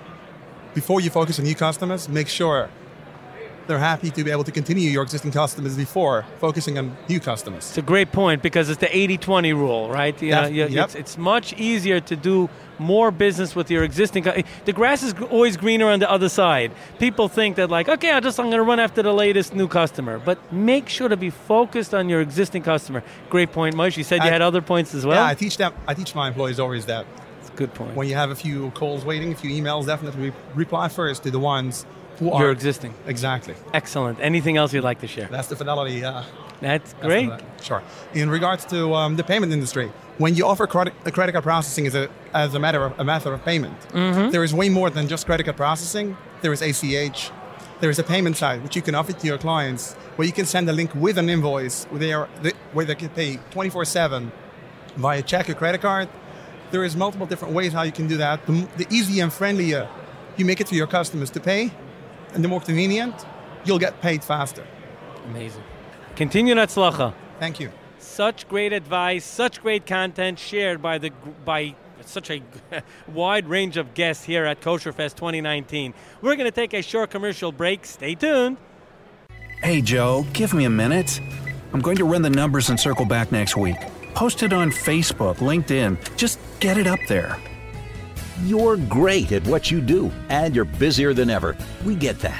Speaker 3: Before you focus on new customers, make sure they're happy to be able to continue your existing customers before focusing on new customers.
Speaker 2: It's a great point because it's the eighty twenty rule, right? You know,
Speaker 3: Def-
Speaker 2: you-
Speaker 3: yep.
Speaker 2: it's, it's much easier to do more business with your existing. cu- The grass is always greener on the other side. People think that like, okay, I just I'm going to run after the latest new customer, but make sure to be focused on your existing customer. Great point, Moshe. You said you
Speaker 3: I-
Speaker 2: had other points as well.
Speaker 3: Yeah, I teach them. I teach my employees always that.
Speaker 2: That's a good point.
Speaker 3: When you have a few calls waiting, a few emails, definitely reply first to the ones who are
Speaker 2: Your existing.
Speaker 3: Exactly.
Speaker 2: Excellent. Anything else you'd like to share?
Speaker 3: That's the Fidelity. Uh,
Speaker 2: That's
Speaker 3: that's
Speaker 2: great.
Speaker 3: the- sure. In regards to um, the payment industry, when you offer credit, a credit card processing as a as a matter of a method of payment,
Speaker 2: Mhm.
Speaker 3: there is way more than just credit card processing. There is A C H. There is a payment side which you can offer to your clients, where you can send a link with an invoice where they are where they can pay twenty-four seven via check or credit card. There is multiple different ways how you can do that. The, the easier and friendlier you make it for your customers to pay, and the more convenient, you'll get paid faster.
Speaker 2: Amazing. Continue Natzlacha.
Speaker 3: Thank you.
Speaker 2: Such great advice, such great content shared by the by such a wide range of guests here at Kosher Fest twenty nineteen. We're going to take a short commercial break. Stay tuned.
Speaker 4: Hey, Joe, give me a minute. I'm going to run the numbers and circle back next week. Post it on Facebook, LinkedIn. Just get it up there.
Speaker 20: You're great at what you do, and you're busier than ever. We get that.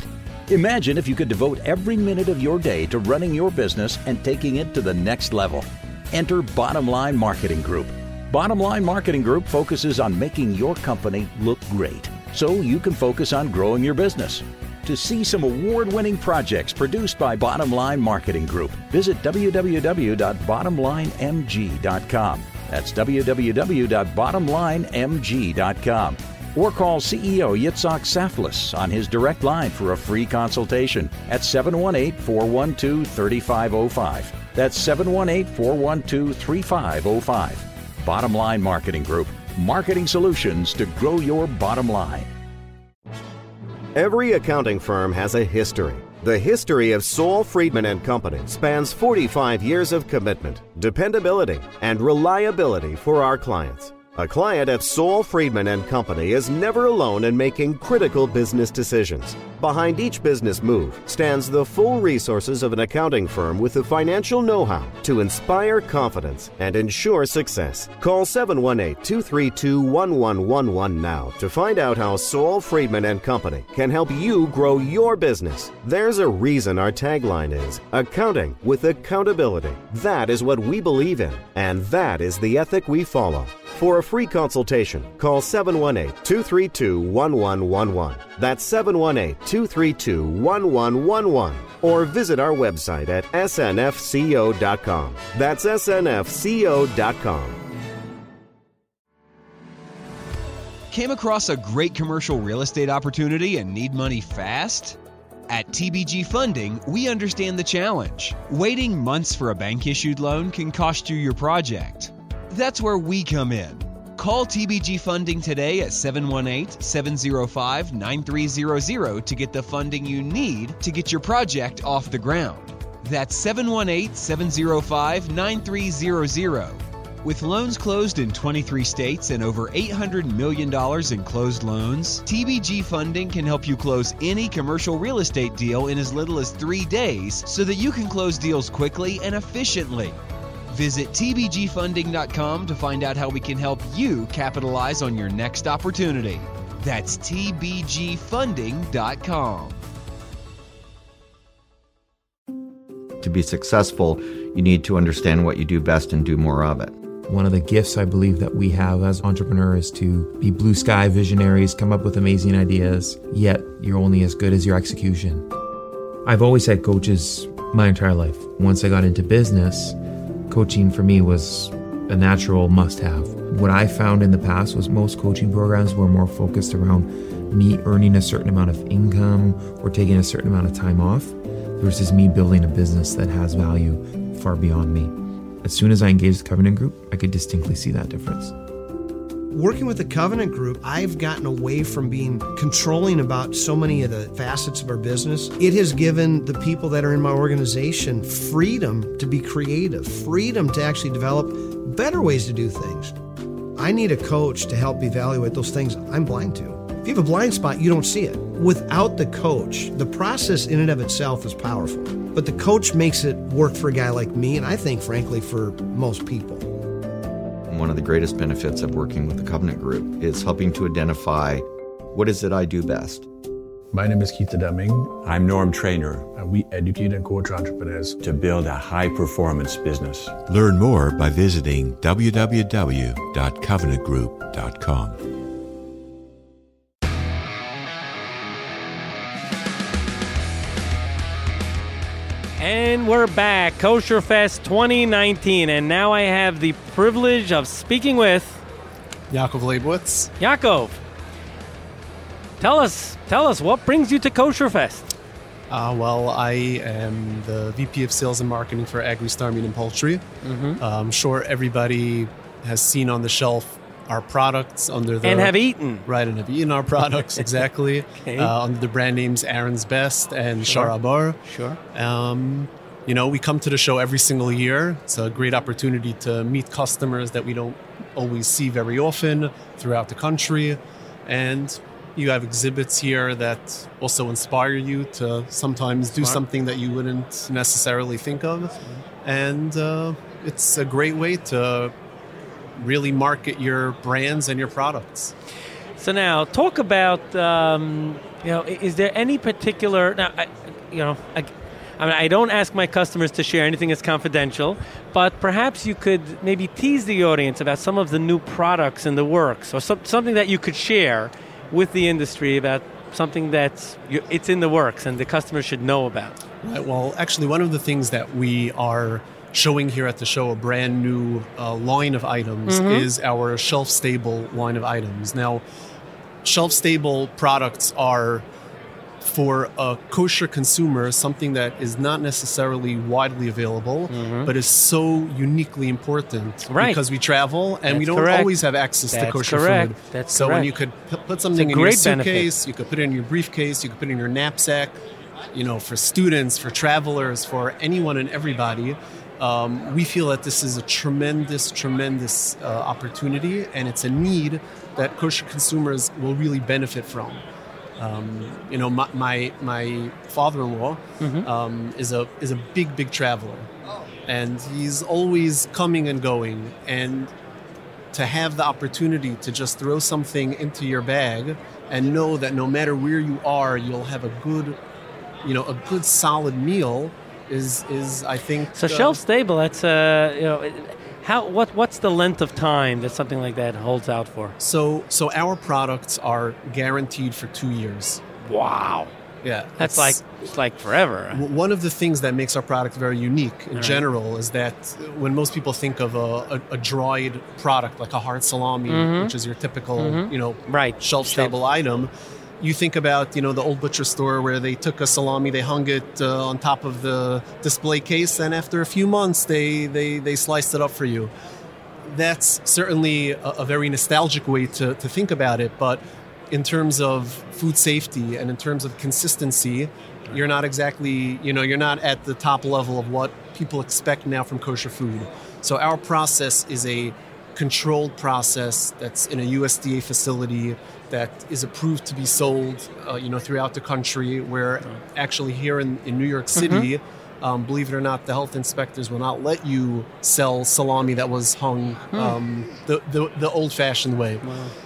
Speaker 6: Imagine if you could devote every minute of your day to running your business and taking it to the next level. Enter Bottom Line Marketing Group. Bottom Line Marketing Group focuses on making your company look great so you can focus on growing your business. To see some award-winning projects produced by Bottom Line Marketing Group, visit w w w dot bottom line m g dot com. That's w w w dot bottom line m g dot com. Or call C E O Yitzhak Saflis on his direct line for a free consultation at seven one eight, four one two, three five zero five. That's seven one eight, four one two, three five zero five. Bottom Line Marketing Group. Marketing solutions to grow your bottom line.
Speaker 8: Every accounting firm has a history. The history of Saul Friedman and Company spans forty-five years of commitment, dependability, and reliability for our clients. A client at Saul Friedman and Company is never alone in making critical business decisions. Behind each business move stands the full resources of an accounting firm with the financial know-how to inspire confidence and ensure success. Call seven one eight, two three two, one one one one now to find out how Saul Friedman and Company can help you grow your business. There's a reason our tagline is accounting with accountability. That is what we believe in, and that is the ethic we follow. For a free consultation, call seven one eight, two three two, one one one one. That's seven one eight, two three two, one one one one. Or visit our website at s n f co dot com. That's s n f co dot com.
Speaker 20: Came across a great commercial real estate opportunity and need money fast? At T B G Funding, we understand the challenge. Waiting months for a bank-issued loan can cost you your project. That's where we come in. Call T B G Funding today at seven one eight, seven zero five, nine three zero zero to get the funding you need to get your project off the ground. That's seven one eight, seven zero five, nine three zero zero. With loans closed in twenty-three states and over eight hundred million dollars in closed loans, T B G Funding can help you close any commercial real estate deal in as little as three days so that you can close deals quickly and efficiently. Visit t b g funding dot com to find out how we can help you capitalize on your next opportunity. That's t b g funding dot com.
Speaker 24: To be successful, you need to understand what you do best and do more of it.
Speaker 13: One of the gifts I believe that we have as entrepreneurs is to be blue sky visionaries, come up with amazing ideas, yet you're only as good as your execution. I've always had coaches my entire life. Once I got into business, coaching for me was a natural must-have. What I found in the past was most coaching programs were more focused around me earning a certain amount of income or taking a certain amount of time off versus me building a business that has value far beyond me. As soon as I engaged the Covenant Group, I could distinctly see that difference.
Speaker 25: Working with the Covenant Group, I've gotten away from being controlling about so many of the facets of our business. It has given the people that are in my organization freedom to be creative, freedom to actually develop better ways to do things. I need a coach to help evaluate those things I'm blind to. If you have a blind spot, you don't see it. Without the coach, the process in and of itself is powerful. But the coach makes it work for a guy like me, and I think, frankly, for most people.
Speaker 24: One of the greatest benefits of working with the Covenant Group is helping to identify what is it I do best.
Speaker 14: My name is Keith Deming.
Speaker 15: I'm Norm Trainer.
Speaker 14: And we educate and coach entrepreneurs
Speaker 15: to build a high-performance business.
Speaker 16: Learn more by visiting w w w dot covenant group dot com.
Speaker 2: And we're back, Kosher Fest twenty nineteen, and now I have the privilege of speaking with
Speaker 26: Yaakov Leibowitz.
Speaker 2: Yaakov, tell us, tell us, what brings you to Kosher Fest?
Speaker 26: Uh, well, I am the V P of Sales and Marketing for Agri-Star Meat and Poultry.
Speaker 2: Mm-hmm.
Speaker 26: Uh, I'm sure everybody has seen on the shelf our products under the...
Speaker 2: And have eaten.
Speaker 26: Right, and have eaten our products, exactly.
Speaker 2: Okay.
Speaker 26: Uh, under the brand names Aaron's Best and
Speaker 2: Sure.
Speaker 26: Shar Abar.
Speaker 2: Sure.
Speaker 26: Um, you know, we come to the show every single year. It's a great opportunity to meet customers that we don't always see very often throughout the country. And you have exhibits here that also inspire you to sometimes do
Speaker 2: Smart.
Speaker 26: something that you wouldn't necessarily think of. And uh, it's a great way to really market your brands and your products.
Speaker 2: So now, talk about, um, you know, is there any particular, now, I, you know, I, I mean, I don't ask my customers to share anything that's confidential, but perhaps you could maybe tease the audience about some of the new products in the works, or some, something that you could share with the industry about something that's, you, it's in the works and the customer should know about.
Speaker 26: Right, well, actually, one of the things that we are showing here at the show, a brand new uh, line of items,
Speaker 2: Mm-hmm.
Speaker 26: is our shelf-stable line of items. Now, shelf-stable products are, for a kosher consumer, something that is not necessarily widely available,
Speaker 2: Mhm.
Speaker 26: but is so uniquely important
Speaker 2: Right.
Speaker 26: because we travel and we
Speaker 2: That's
Speaker 26: don't
Speaker 2: correct.
Speaker 26: always have access
Speaker 2: That's
Speaker 26: to kosher
Speaker 2: correct.
Speaker 26: food.
Speaker 2: That's
Speaker 26: so when
Speaker 2: correct.
Speaker 26: you could p- put something
Speaker 2: It's a
Speaker 26: in your
Speaker 2: great benefit.
Speaker 26: suitcase, you could put it in your briefcase, you could put it in your knapsack, you know, for students, for travelers, for anyone and everybody. Um, we feel that this is a tremendous, tremendous uh, opportunity, and it's a need that kosher consumers will really benefit from. Um, you know, my my, my father-in-law
Speaker 2: Mhm.
Speaker 26: um, is a is a big, big traveler, and he's always coming and going. And to have the opportunity to just throw something into your bag and know that no matter where you are, you'll have a good, you know, a good solid meal is is I think
Speaker 2: So
Speaker 26: uh,
Speaker 2: shelf stable, that's, uh, you know, how, what, what's the length of time that something like that holds out for?
Speaker 26: So so our products are guaranteed for two years.
Speaker 2: Wow.
Speaker 26: Yeah,
Speaker 2: That's
Speaker 26: it's-
Speaker 2: like, it's like forever.
Speaker 26: W- One of the things that makes our product very unique in
Speaker 2: All right.
Speaker 26: general is that when most people think of a, a, a dried product like a hard salami,
Speaker 2: Mhm.
Speaker 26: which is your typical,
Speaker 2: Mhm.
Speaker 26: you know,
Speaker 2: right.
Speaker 26: shelf-stable item, you think about, you know, the old butcher store where they took a salami, they hung it uh, on top of the display case, and after a few months, they they, they sliced it up for you. That's certainly a, a very nostalgic way to, to think about it, but in terms of food safety and in terms of consistency, you're not exactly, you know, you're not at the top level of what people expect now from kosher food. So our process is a controlled process that's in a U S D A facility that is approved to be sold, uh, you know, throughout the country. Where actually here in, in New York City, um, believe it or not, the health inspectors will not let you sell salami that was hung um, the, the, the old-fashioned way.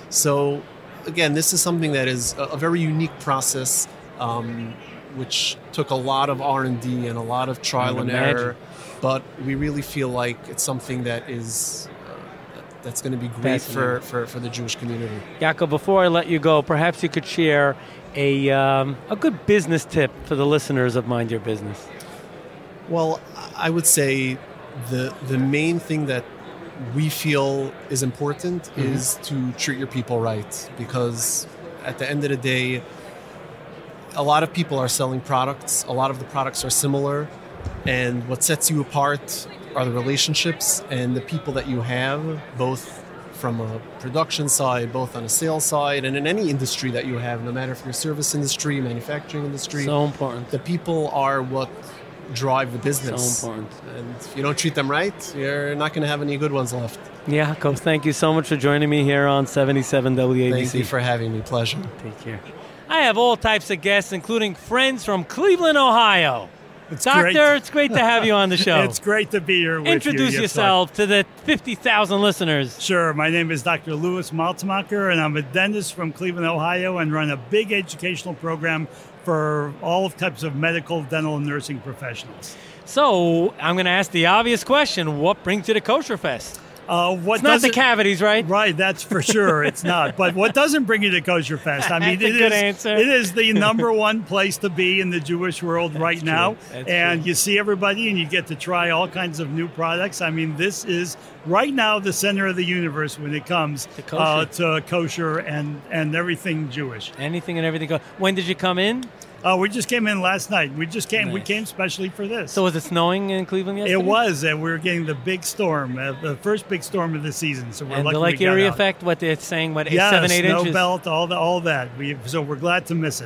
Speaker 26: So again, this is something that is a, a very unique process, um, which took a lot of R and D and a lot of trial
Speaker 2: I
Speaker 26: and
Speaker 2: would imagine.
Speaker 26: error. But we really feel like it's something that is uh, that's going to be great for,
Speaker 2: Fascinating.
Speaker 26: for, for the Jewish community.
Speaker 2: Yaakov, before I let you go, perhaps you could share a, um, a good business tip for the listeners of Mind Your Business.
Speaker 26: Well, I would say the the main thing that we feel is important
Speaker 2: Mhm.
Speaker 26: is to treat your people right, because at the end of the day, a lot of people are selling products. A lot of the products are similar, and what sets you apart are the relationships and the people that you have, both from a production side, both on a sales side, and in any industry that you have, no matter if you're a service industry, manufacturing industry.
Speaker 2: So important.
Speaker 26: The people are what drive the business.
Speaker 2: So important.
Speaker 26: And if you don't treat them right, you're not going to have any good ones left.
Speaker 2: Yaakov, thank you so much for joining me here on seventy-seven W A B C.
Speaker 26: Thank you for having me. Pleasure.
Speaker 2: Take care. I have all types of guests, including friends from Cleveland, Ohio.
Speaker 9: It's
Speaker 2: Doctor,
Speaker 9: great.
Speaker 2: it's great to have you on the show.
Speaker 9: It's great to be here with you.
Speaker 2: Introduce
Speaker 9: Yes,
Speaker 2: yourself to the fifty thousand listeners.
Speaker 9: Sure. My name is Doctor Louis Maltzmacher, and I'm a dentist from Cleveland, Ohio, and run a big educational program for all types of medical, dental, and nursing professionals.
Speaker 2: So I'm going to ask the obvious question: what brings you to Kosher Fest?
Speaker 9: Uh, what
Speaker 2: It's not the
Speaker 9: doesn't-
Speaker 2: cavities, right?
Speaker 9: Right, that's for sure. It's not. But what doesn't bring you to Kosher Fest? I mean,
Speaker 2: That's a
Speaker 9: it
Speaker 2: good
Speaker 9: is-
Speaker 2: answer.
Speaker 9: It is the number one place to be in the Jewish world right
Speaker 2: true.
Speaker 9: now,
Speaker 2: That's
Speaker 9: and
Speaker 2: true.
Speaker 9: you see everybody, and you get to try all kinds of new products. I mean, this is right now the center of the universe when it comes
Speaker 2: kosher.
Speaker 9: uh, to kosher and and everything Jewish.
Speaker 2: Anything and everything. Go- When did you come in?
Speaker 9: Uh, we just came in last night. We just came. We
Speaker 2: Nice.
Speaker 9: came specially for this.
Speaker 2: So was it snowing in Cleveland yesterday?
Speaker 9: It was, and we were getting the big storm, uh, the first big storm of the season. So we're
Speaker 2: And
Speaker 9: lucky
Speaker 2: the Lake
Speaker 9: we got
Speaker 2: Erie
Speaker 9: out.
Speaker 2: effect, what they're saying, what, eight,
Speaker 9: Yes,
Speaker 2: seven, eight
Speaker 9: snow
Speaker 2: inches?
Speaker 9: belt, all the, all that. We so we're glad to miss it.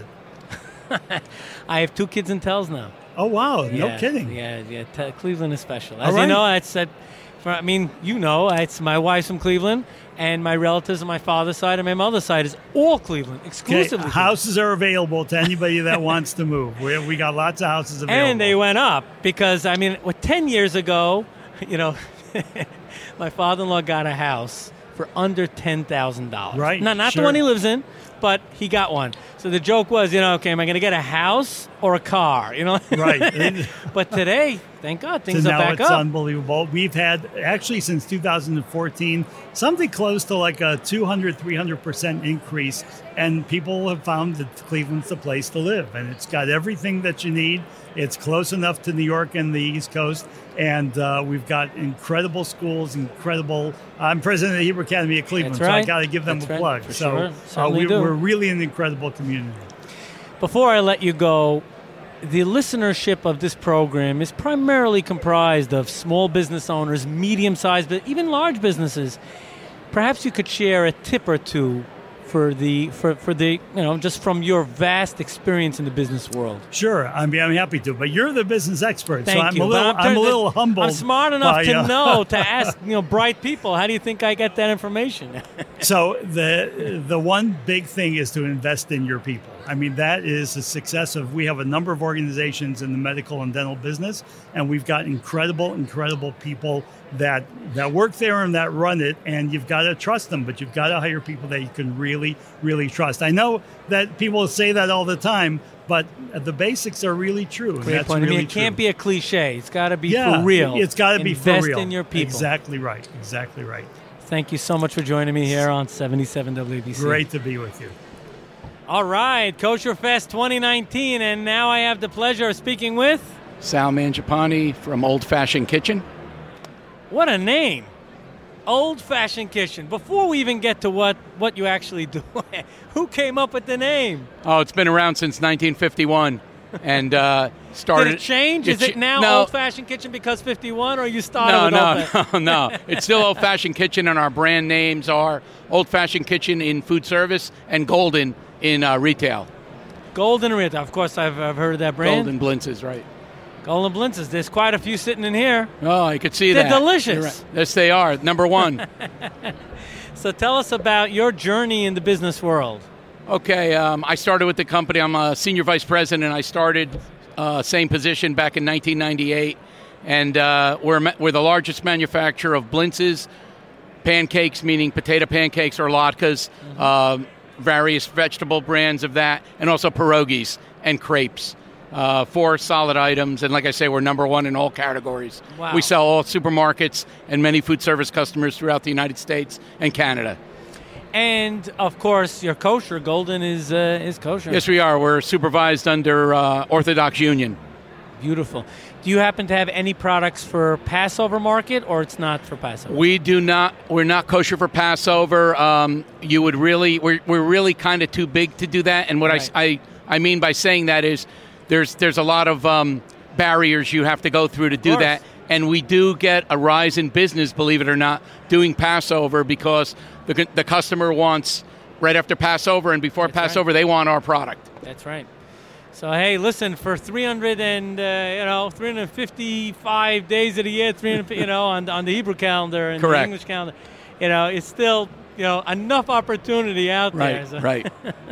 Speaker 2: I have two kids in Tells now.
Speaker 9: Oh wow, no
Speaker 2: Yeah,
Speaker 9: kidding.
Speaker 2: Yeah, yeah. Te- Cleveland is special.
Speaker 9: All
Speaker 2: As you
Speaker 9: right.
Speaker 2: know, it's uh, for, I mean, you know, it's my wife's from Cleveland, and my relatives on my father's side and my mother's side is all Cleveland,
Speaker 9: Okay,
Speaker 2: exclusively.
Speaker 9: houses are available to anybody that wants to move. We we got lots of houses available.
Speaker 2: And they went up because, I mean, what, ten years ago, you know, my father-in-law got a house for under ten thousand dollars.
Speaker 9: Right,
Speaker 2: Now, not
Speaker 9: sure.
Speaker 2: the one he lives in, but he got one. So the joke was, you know, okay, am I going to get a house or a car? You know,
Speaker 9: Right.
Speaker 2: But today, thank God, things
Speaker 9: so
Speaker 2: are
Speaker 9: now
Speaker 2: back
Speaker 9: it's
Speaker 2: up.
Speaker 9: unbelievable. We've had, actually since two thousand fourteen, something close to like a two hundred, three hundred percent increase. And people have found that Cleveland's the place to live. And it's got everything that you need. It's close enough to New York and the East Coast. And uh, we've got incredible schools, incredible... I'm president of the Hebrew Academy of Cleveland,
Speaker 2: That's
Speaker 9: so I
Speaker 2: right.
Speaker 9: got to give them
Speaker 2: That's
Speaker 9: a
Speaker 2: right.
Speaker 9: plug.
Speaker 2: For
Speaker 9: so
Speaker 2: sure.
Speaker 9: uh,
Speaker 2: Certainly
Speaker 9: we,
Speaker 2: do.
Speaker 9: we're really an incredible community.
Speaker 2: Before I let you go, the listenership of this program is primarily comprised of small business owners, medium-sized, but even large businesses. Perhaps you could share a tip or two for the for, for the you know just from your vast experience in the business world.
Speaker 9: Sure, I mean I'm happy to, but you're the business expert,
Speaker 2: Thank
Speaker 9: so I'm
Speaker 2: you.
Speaker 9: a little
Speaker 2: But
Speaker 9: I'm, a little humbled.
Speaker 2: I'm smart enough
Speaker 9: by,
Speaker 2: to
Speaker 9: uh,
Speaker 2: know to ask you know bright people. How do you think I get that information?
Speaker 9: So the the one big thing is to invest in your people. I mean, that is the success of, we have a number of organizations in the medical and dental business, and we've got incredible, incredible people that that work there and that run it, and you've got to trust them, but you've got to hire people that you can really, really trust. I know that people say that all the time, but the basics are really true. and
Speaker 2: Great
Speaker 9: that's
Speaker 2: point.
Speaker 9: Really
Speaker 2: I mean, it
Speaker 9: true.
Speaker 2: can't be a cliche. It's got to be
Speaker 9: yeah,
Speaker 2: for real.
Speaker 9: It's got to be for
Speaker 2: Invest
Speaker 9: real.
Speaker 2: in your people.
Speaker 9: Exactly right. Exactly right.
Speaker 2: Thank you so much for joining me here on seventy-seven W A B C.
Speaker 9: Great to be with you.
Speaker 2: All right, Kosher Fest twenty nineteen, and now I have the pleasure of speaking with...
Speaker 10: Sal Mangiapane from Old Fashioned Kitchen.
Speaker 2: What a name. Old Fashioned Kitchen. Before we even get to what, what you actually do, who came up with the name?
Speaker 10: Oh, it's been around since nineteen fifty-one, and uh, started.
Speaker 2: Did it change? Is
Speaker 10: ch-
Speaker 2: it now
Speaker 10: no,
Speaker 2: Old Fashioned Kitchen because fifty-one, or you started
Speaker 10: No,
Speaker 2: with
Speaker 10: no,
Speaker 2: Old Fa-
Speaker 10: no, no. It's still Old Fashioned Kitchen, and our brand names are Old Fashioned Kitchen in food service and Golden in uh, retail.
Speaker 2: Golden Rita. Of course, I've, I've heard of that brand.
Speaker 10: Golden Blintzes, right.
Speaker 2: Golden Blintzes. There's quite a few sitting in here.
Speaker 10: Oh, I could see
Speaker 2: They're
Speaker 10: that.
Speaker 2: delicious.
Speaker 10: You're right. Yes, they are. Number one.
Speaker 2: So tell us about your journey in the business world.
Speaker 10: Okay, um, I started with the company. I'm a senior vice president. I started uh, same position back in nineteen ninety-eight, and uh, we're ma- we're the largest manufacturer of Blintzes, pancakes, meaning potato pancakes or latkes, mm-hmm. uh, various vegetable brands of that, and also pierogies and crepes. Uh, four solid items, and like I say, we're number one in all categories.
Speaker 2: Wow.
Speaker 10: We sell all supermarkets and many food service customers throughout the United States and Canada.
Speaker 2: And of course, your kosher. Golden is uh, is kosher.
Speaker 10: Yes, we are. We're supervised under uh, Orthodox Union.
Speaker 2: Beautiful. Do you happen to have any products for Passover market, or it's not for Passover?
Speaker 10: We do not. We're not kosher for Passover. Um, you would really. We're we're really kind of too big to do that. And what
Speaker 2: Right.
Speaker 10: I, I I mean by saying that is, there's there's a lot of um, barriers you have to go through to do
Speaker 2: course.
Speaker 10: that. And we do get a rise in business, believe it or not, doing Passover because the the customer wants right after Passover and before
Speaker 2: That's
Speaker 10: Passover
Speaker 2: right.
Speaker 10: they want our product.
Speaker 2: That's right. So hey, listen, for three hundred and uh, you know three hundred fifty-five days of the year, three hundred you know on on the Hebrew calendar and
Speaker 10: Correct.
Speaker 2: the English calendar, you know it's still you know enough opportunity out there.
Speaker 10: Right,
Speaker 2: So-
Speaker 10: right.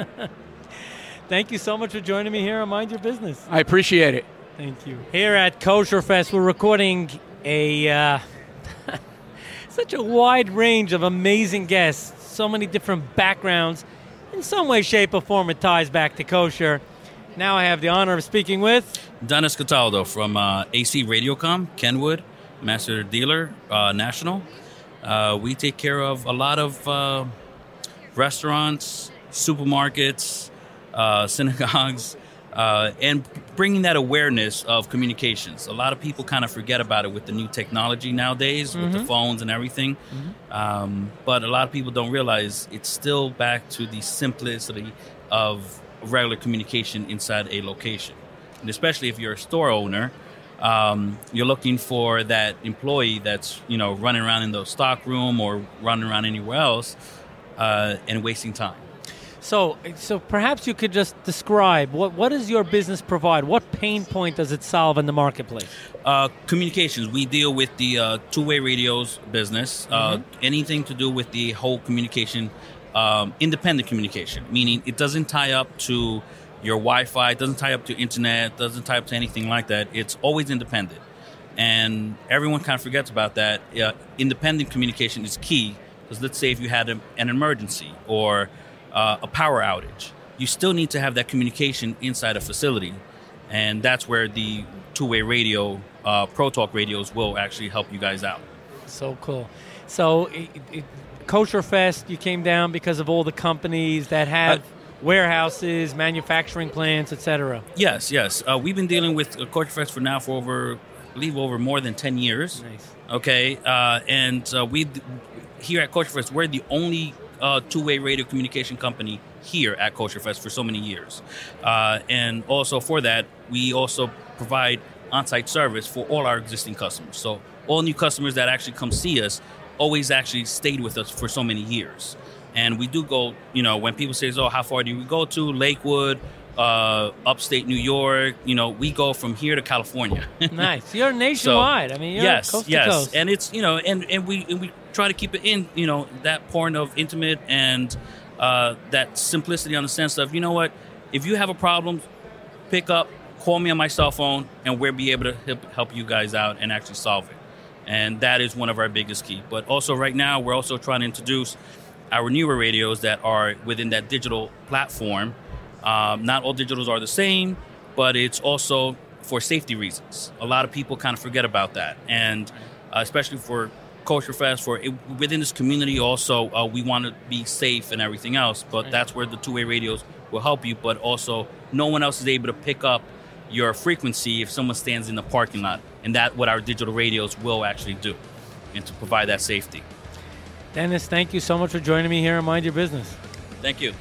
Speaker 2: Thank you so much for joining me here on Mind Your Business.
Speaker 10: I appreciate it.
Speaker 2: Thank you. Here at Kosher Fest, we're recording a uh, such a wide range of amazing guests, so many different backgrounds. In some way, shape, or form, it ties back to kosher. Now I have the honor of speaking with
Speaker 11: Dennis Cataldo from uh, A C Radiocom, Kenwood, Master Dealer uh, National. Uh, we take care of a lot of uh, restaurants, supermarkets, uh, synagogues, uh, and bringing that awareness of communications. A lot of people kind of forget about it with the new technology nowadays, with the
Speaker 2: Mhm.
Speaker 11: phones and everything. Um, but a lot of people don't realize it's still back to the simplicity of regular communication inside a location. And especially if you're a store owner, um, you're looking for that employee that's, you know, running around in the stock room or running around anywhere else uh, and wasting time.
Speaker 2: So, so perhaps you could just describe what what does your business provide? What pain point does it solve in the marketplace?
Speaker 11: Uh, communications. We deal with the uh, two-way radios business. Uh,
Speaker 2: Mhm.
Speaker 11: anything to do with the whole communication, um, independent communication, meaning it doesn't tie up to your Wi-Fi, it doesn't tie up to internet, doesn't tie up to anything like that. It's always independent. And everyone kind of forgets about that. Uh, independent communication is key Because let's say if you had a, an emergency or uh, a power outage, you still need to have that communication inside a facility. And that's where the two-way radio, uh, Pro Talk radios will actually help you guys out.
Speaker 2: So cool. So it, it, Kosher Fest, you came down because of all the companies that have uh, warehouses, manufacturing plants, et cetera.
Speaker 11: Yes, yes. Uh, we've been dealing with uh, Kosher Fest for now for over, I believe, over more than ten years.
Speaker 2: Nice.
Speaker 11: Okay, uh, and uh, we here at Kosher Fest, we're the only uh, two-way radio communication company here at Kosher Fest for so many years. Uh, and also for that, we also provide on-site service for all our existing customers. So all new customers that actually come see us always actually stayed with us for so many years. And we do go, you know, when people say, oh, how far do we go to? Lakewood, uh, upstate New York, you know, we go from here to California.
Speaker 2: Nice. You're nationwide.
Speaker 11: So,
Speaker 2: I mean, you're
Speaker 11: yes,
Speaker 2: coast to
Speaker 11: yes.
Speaker 2: coast.
Speaker 11: And it's, you know, and, and we and we try to keep it in, you know, that point of intimate and uh, that simplicity on the sense of, you know what, if you have a problem, pick up, call me on my cell phone, and we'll be able to help, help you guys out and actually solve it. And that is one of our biggest key. But also right now, we're also trying to introduce our newer radios that are within that digital platform. Um, not all digitals are the same, but it's also for safety reasons. A lot of people kind of forget about that. And uh, especially for Kosher Fest, for it, within this community also, uh, we want to be safe and everything else. But that's where the two-way radios will help you. But also, no one else is able to pick up your frequency if someone stands in the parking lot. And that's what our digital radios will actually do, and to provide that safety.
Speaker 2: Dennis, thank you so much for joining me here on Mind Your Business.
Speaker 11: Thank you.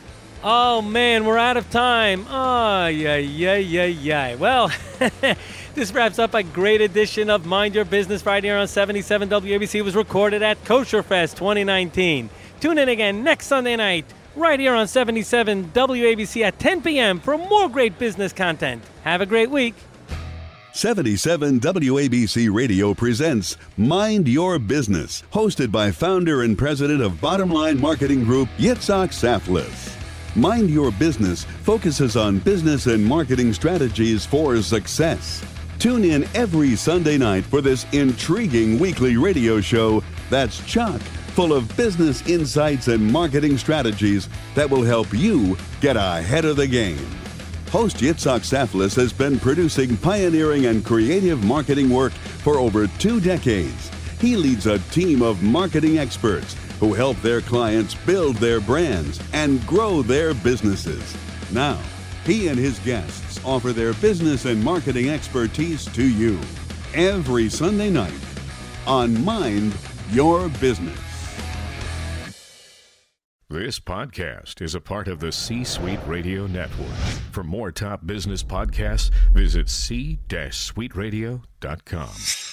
Speaker 2: Oh, man, we're out of time. Oh, yeah, yeah, yeah, yeah. Well, this wraps up a great edition of Mind Your Business right here on seventy-seven W A B C. It was recorded at Kosher Fest twenty nineteen. Tune in again next Sunday night right here on seventy-seven W A B C at ten p.m. for more great business content. Have a great week.
Speaker 12: seventy-seven W A B C Radio presents Mind Your Business, hosted by founder and president of Bottom Line Marketing Group, Yitzhak Saflis. Mind Your Business focuses on business and marketing strategies for success. Tune in every Sunday night for this intriguing weekly radio show that's chock full of business insights and marketing strategies that will help you get ahead of the game. Host Yitzhak Saflis has been producing pioneering and creative marketing work for over two decades. He leads a team of marketing experts who help their clients build their brands and grow their businesses. Now, he and his guests offer their business and marketing expertise to you every Sunday night on Mind Your Business.
Speaker 17: This podcast is a part of the C-Suite Radio Network. For more top business podcasts, visit c suite radio dot com.